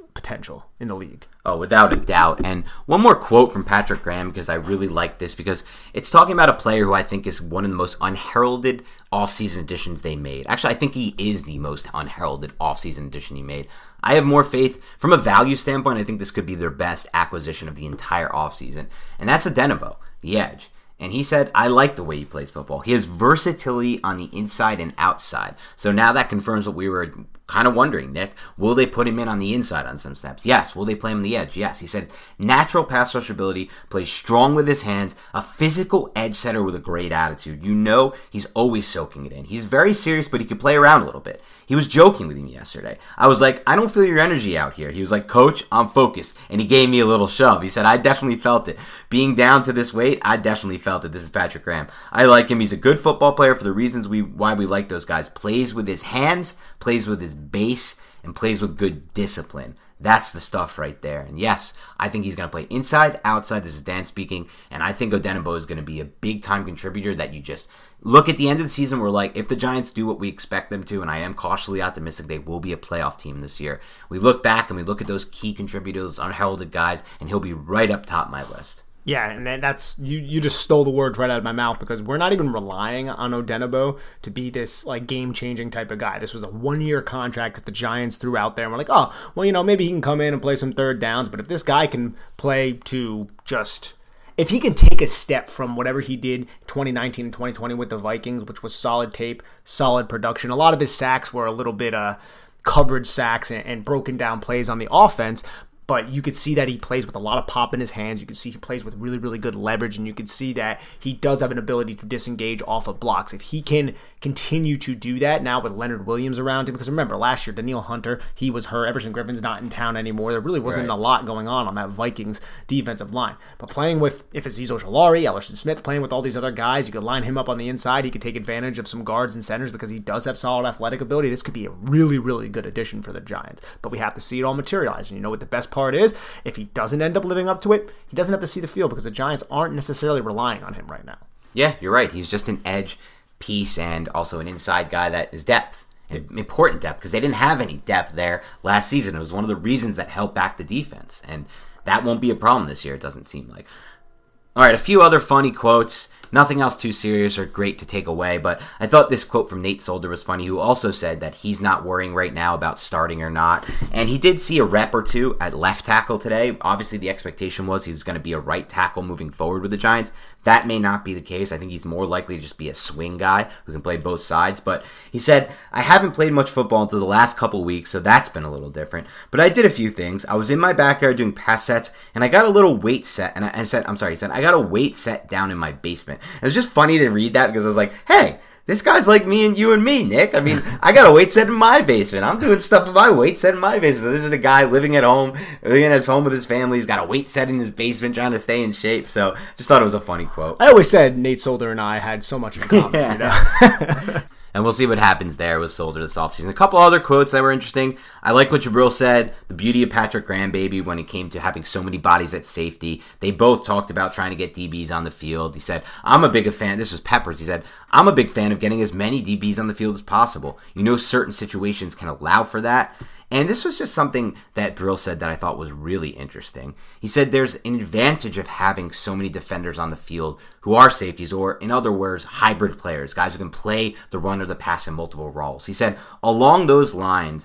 potential in the league. Oh, without a doubt. And one more quote from Patrick Graham, because I really like this, because it's talking about a player who I think is one of the most unheralded offseason additions they made. Actually, I think he is the most unheralded offseason addition he made. I have more faith from a value standpoint. I think this could be their best acquisition of the entire offseason. And that's Odenigbo, the edge. And he said, I like the way he plays football. He has versatility on the inside and outside. So now that confirms what we were kind of wondering, Nick. Will they put him in on the inside on some snaps? Yes. Will they play him on the edge? Yes. He said, natural pass rush ability, plays strong with his hands, a physical edge setter with a great attitude. You know he's always soaking it in. He's very serious, but he can play around a little bit. He was joking with me yesterday. I was like, I don't feel your energy out here. He was like, Coach, I'm focused. And he gave me a little shove. He said, I definitely felt it. Being down to this weight, I definitely felt it. This is Patrick Graham. I like him. He's a good football player for the reasons why we like those guys. Plays with his hands, plays with his base, and plays with good discipline. That's the stuff right there. And yes, I think he's going to play inside, outside. This is Dan speaking. And I think Odenigbo is going to be a big-time contributor that you just look at the end of the season. We're like, if the Giants do what we expect them to, and I am cautiously optimistic they will be a playoff team this year, we look back and we look at those key contributors, unheralded guys, and he'll be right up top my list. Yeah, and that's you just stole the words right out of my mouth, because we're not even relying on Odenigbo to be this like game-changing type of guy. This was a 1-year contract that the Giants threw out there, and we're like, oh, well, maybe he can come in and play some third downs, but if this guy can play to just... If he can take a step from whatever he did 2019 and 2020 with the Vikings, which was solid tape, solid production, a lot of his sacks were a little bit coverage sacks and broken down plays on the offense, but you could see that he plays with a lot of pop in his hands. You could see he plays with really, really good leverage, and you could see that he does have an ability to disengage off of blocks. If he can continue to do that now with Leonard Williams around him, because remember, last year, Danielle Hunter, he was hurt. Everson Griffin's not in town anymore. There really wasn't a lot going on that Vikings defensive line. But playing with, if it's Azeez Ojulari, Ellerson Smith, playing with all these other guys, you could line him up on the inside. He could take advantage of some guards and centers because he does have solid athletic ability. This could be a really, really good addition for the Giants. But we have to see it all materialize. And you know what the best part is? If he doesn't end up living up to it, he doesn't have to see the field, because the Giants aren't necessarily relying on him right now. Yeah, you're right. He's just an edge piece and also an inside guy that is depth. Important depth, because they didn't have any depth there last season. It was one of the reasons that held back the defense, and that won't be a problem this year, it doesn't seem like. All right, a few other funny quotes. Nothing else too serious or great to take away, but I thought this quote from Nate Solder was funny, who also said that he's not worrying right now about starting or not. And he did see a rep or two at left tackle today. Obviously, the expectation was he was going to be a right tackle moving forward with the Giants. That may not be the case. I think he's more likely to just be a swing guy who can play both sides. But he said, I haven't played much football until the last couple weeks, so that's been a little different. But I did a few things. I was in my backyard doing pass sets, and I got a little weight set. And he said, I got a weight set down in my basement. It was just funny to read that, because I was like, hey, this guy's like me and you and me, Nick. I mean, I got a weight set in my basement. I'm doing stuff in my weight set in my basement. So this is the guy living at home, living at his home with his family. He's got a weight set in his basement, trying to stay in shape. So just thought it was a funny quote. I always said Nate Solder and I had so much in common. Yeah. You know? And we'll see what happens there with Solder this offseason. A couple other quotes that were interesting. I like what Jabril said, the beauty of Patrick Graham, baby, when it came to having so many bodies at safety. They both talked about trying to get DBs on the field. He said, I'm a big fan. This was Peppers. He said, I'm a big fan of getting as many DBs on the field as possible. You know, certain situations can allow for that. And this was just something that Drill said that I thought was really interesting. He said there's an advantage of having so many defenders on the field who are safeties, or in other words, hybrid players, guys who can play the run or the pass in multiple roles. He said along the lines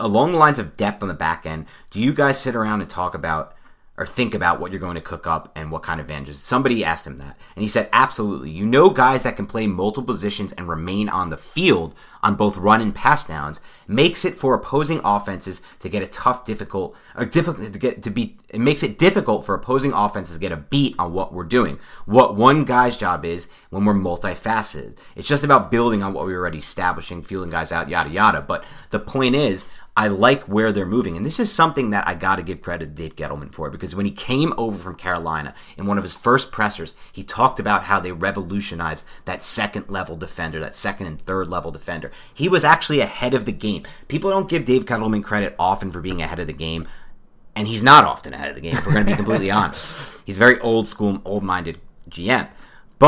of depth on the back end, do you guys sit around and talk about or think about what you're going to cook up and what kind of advantages? Somebody asked him that, and he said, absolutely. You know, guys that can play multiple positions and remain on the field on both run and pass downs makes it for opposing offenses to get it makes it difficult for opposing offenses to get a beat on what we're doing. What one guy's job is when we're multifaceted. It's just about building on what we're already establishing, feeling guys out, yada, yada. But the point is, I like where they're moving. And this is something that I got to give credit to Dave Gettleman for, because when he came over from Carolina in one of his first pressers, he talked about how they revolutionized that second level defender, that second and third level defender. He was actually ahead of the game. People don't give Dave Gettleman credit often for being ahead of the game, and he's not often ahead of the game, if we're going to be completely honest. He's very old school, old-minded GM. But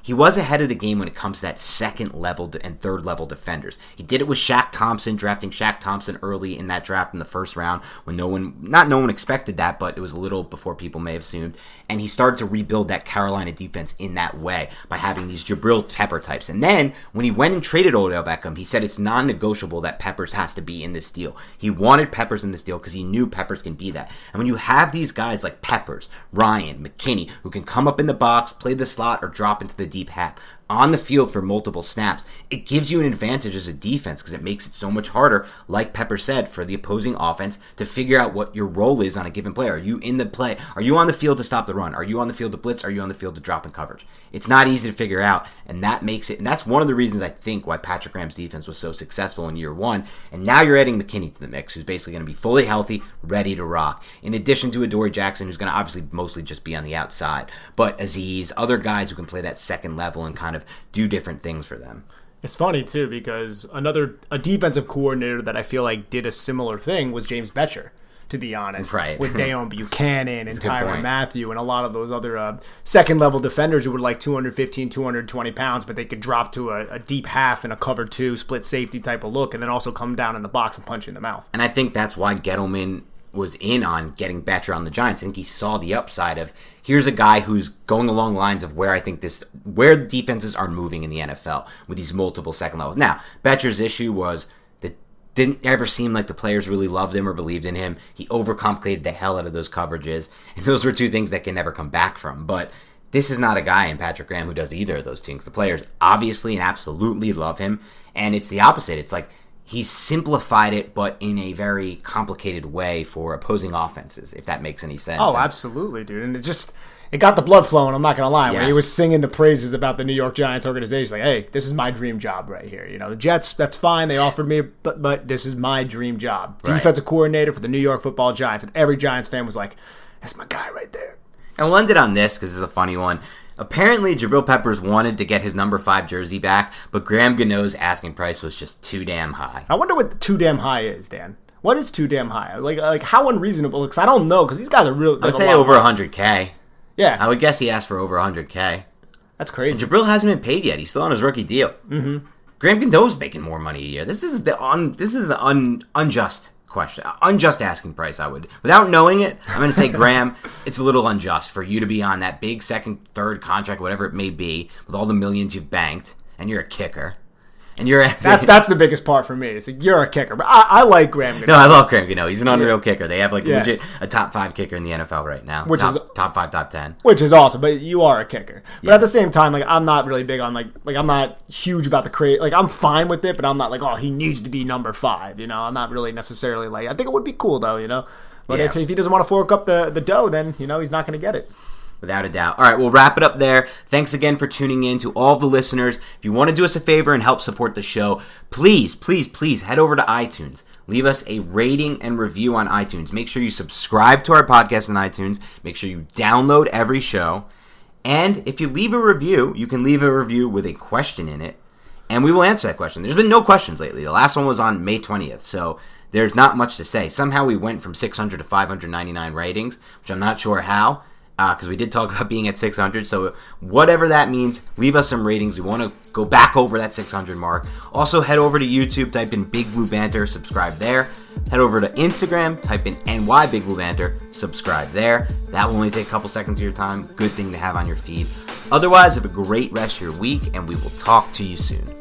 he was ahead of the game when it comes to that second level and third level defenders. He did it with Shaq Thompson, drafting Shaq Thompson early in that draft in the first round when no one expected that, but it was a little before people may have assumed. And he started to rebuild that Carolina defense in that way by having these Jabril Pepper types. And then when he went and traded Odell Beckham, he said it's non-negotiable that Peppers has to be in this deal. He wanted Peppers in this deal because he knew Peppers can be that. And when you have these guys like Peppers, Ryan, McKinney, who can come up in the box, play the slot, or drop into the deep half on the field for multiple snaps, it gives you an advantage as a defense because it makes it so much harder, like Pepper said, for the opposing offense to figure out what your role is on a given play. Are you in the play? Are you on the field to stop the run? Are you on the field to blitz? Are you on the field to drop in coverage? It's not easy to figure out, and that makes it, and that's one of the reasons I think why Patrick Graham's defense was so successful in year one. And now you're adding McKinney to the mix, who's basically going to be fully healthy, ready to rock. In addition to Adoree Jackson, who's going to obviously mostly just be on the outside, but Azeez, other guys who can play that second level and kind of do different things for them. It's funny, too, because a defensive coordinator that I feel like did a similar thing was James Bettcher, to be honest. Right. With Dayon Buchanan and Tyrann Mathieu and a lot of those other second-level defenders who were like 215, 220 pounds, but they could drop to a deep half in a cover two, split safety type of look, and then also come down in the box and punch you in the mouth. And I think that's why Gettleman was in on getting Bettcher on the Giants. I think he saw the upside of, here's a guy who's going along the lines of where I think where the defenses are moving in the NFL with these multiple second levels. Now, Bettcher's issue was that didn't ever seem like the players really loved him or believed in him. He overcomplicated the hell out of those coverages, and those were two things that can never come back from. But this is not a guy in Patrick Graham who does either of those things. The players obviously and absolutely love him, and it's the opposite. It's like, he's simplified it, but in a very complicated way for opposing offenses, if that makes any sense. Oh, absolutely, dude. And it got the blood flowing, I'm not going to lie. Yes. When he was singing the praises about the New York Giants organization, like, hey, this is my dream job right here. You know, the Jets, that's fine. They offered me, but this is my dream job. Right. Defensive coordinator for the New York Football Giants. And every Giants fan was like, that's my guy right there. And we'll end it on this because it's a funny one. Apparently, Jabril Peppers wanted to get his number 5 jersey back, but Graham Gano's asking price was just too damn high. I wonder what too damn high is, Dan. What is too damn high? Like how unreasonable? Because I don't know, because these guys are real. I would say over $100K. Yeah. I would guess he asked for over $100K. That's crazy. And Jabril hasn't been paid yet. He's still on his rookie deal. Mm-hmm. Graham Gano's making more money a year. This is the unjust question. Unjust asking price, I would. Without knowing it, I'm going to say, Graham, it's a little unjust for you to be on that big second, third contract, whatever it may be, with all the millions you've banked, and you're a kicker. And you're that's the biggest part for me. It's like, you're a kicker. But I like Graham Gano. No, I love Graham Gano. He's an unreal kicker. They have legit a top 5 kicker in the NFL right now. Which is top 5, top 10. Which is awesome. But you are a kicker. But at the same time, like, I'm not really big on like I'm not huge about the crazy. Like, I'm fine with it, but I'm not like, oh, he needs to be number 5. You know, I'm not really necessarily like. I think it would be cool though. You know, but if he doesn't want to fork up the dough, then he's not going to get it. Without a doubt. All right, we'll wrap it up there. Thanks again for tuning in to all the listeners. If you want to do us a favor and help support the show, please head over to iTunes. Leave us a rating and review on iTunes. Make sure you subscribe to our podcast on iTunes. Make sure you download every show. And if you leave a review, you can leave a review with a question in it, and we will answer that question. There's been no questions lately. The last one was on May 20th, so there's not much to say. Somehow we went from 600 to 599 ratings, which I'm not sure how. Because we did talk about being at 600, so whatever that means, leave us some ratings. We want to go back over that 600 mark. Also, head over to YouTube, type in Big Blue Banter, subscribe there. Head over to Instagram, type in NY Big Blue Banter, subscribe there. That will only take a couple seconds of your time. Good thing to have on your feed. Otherwise, have a great rest of your week, and we will talk to you soon.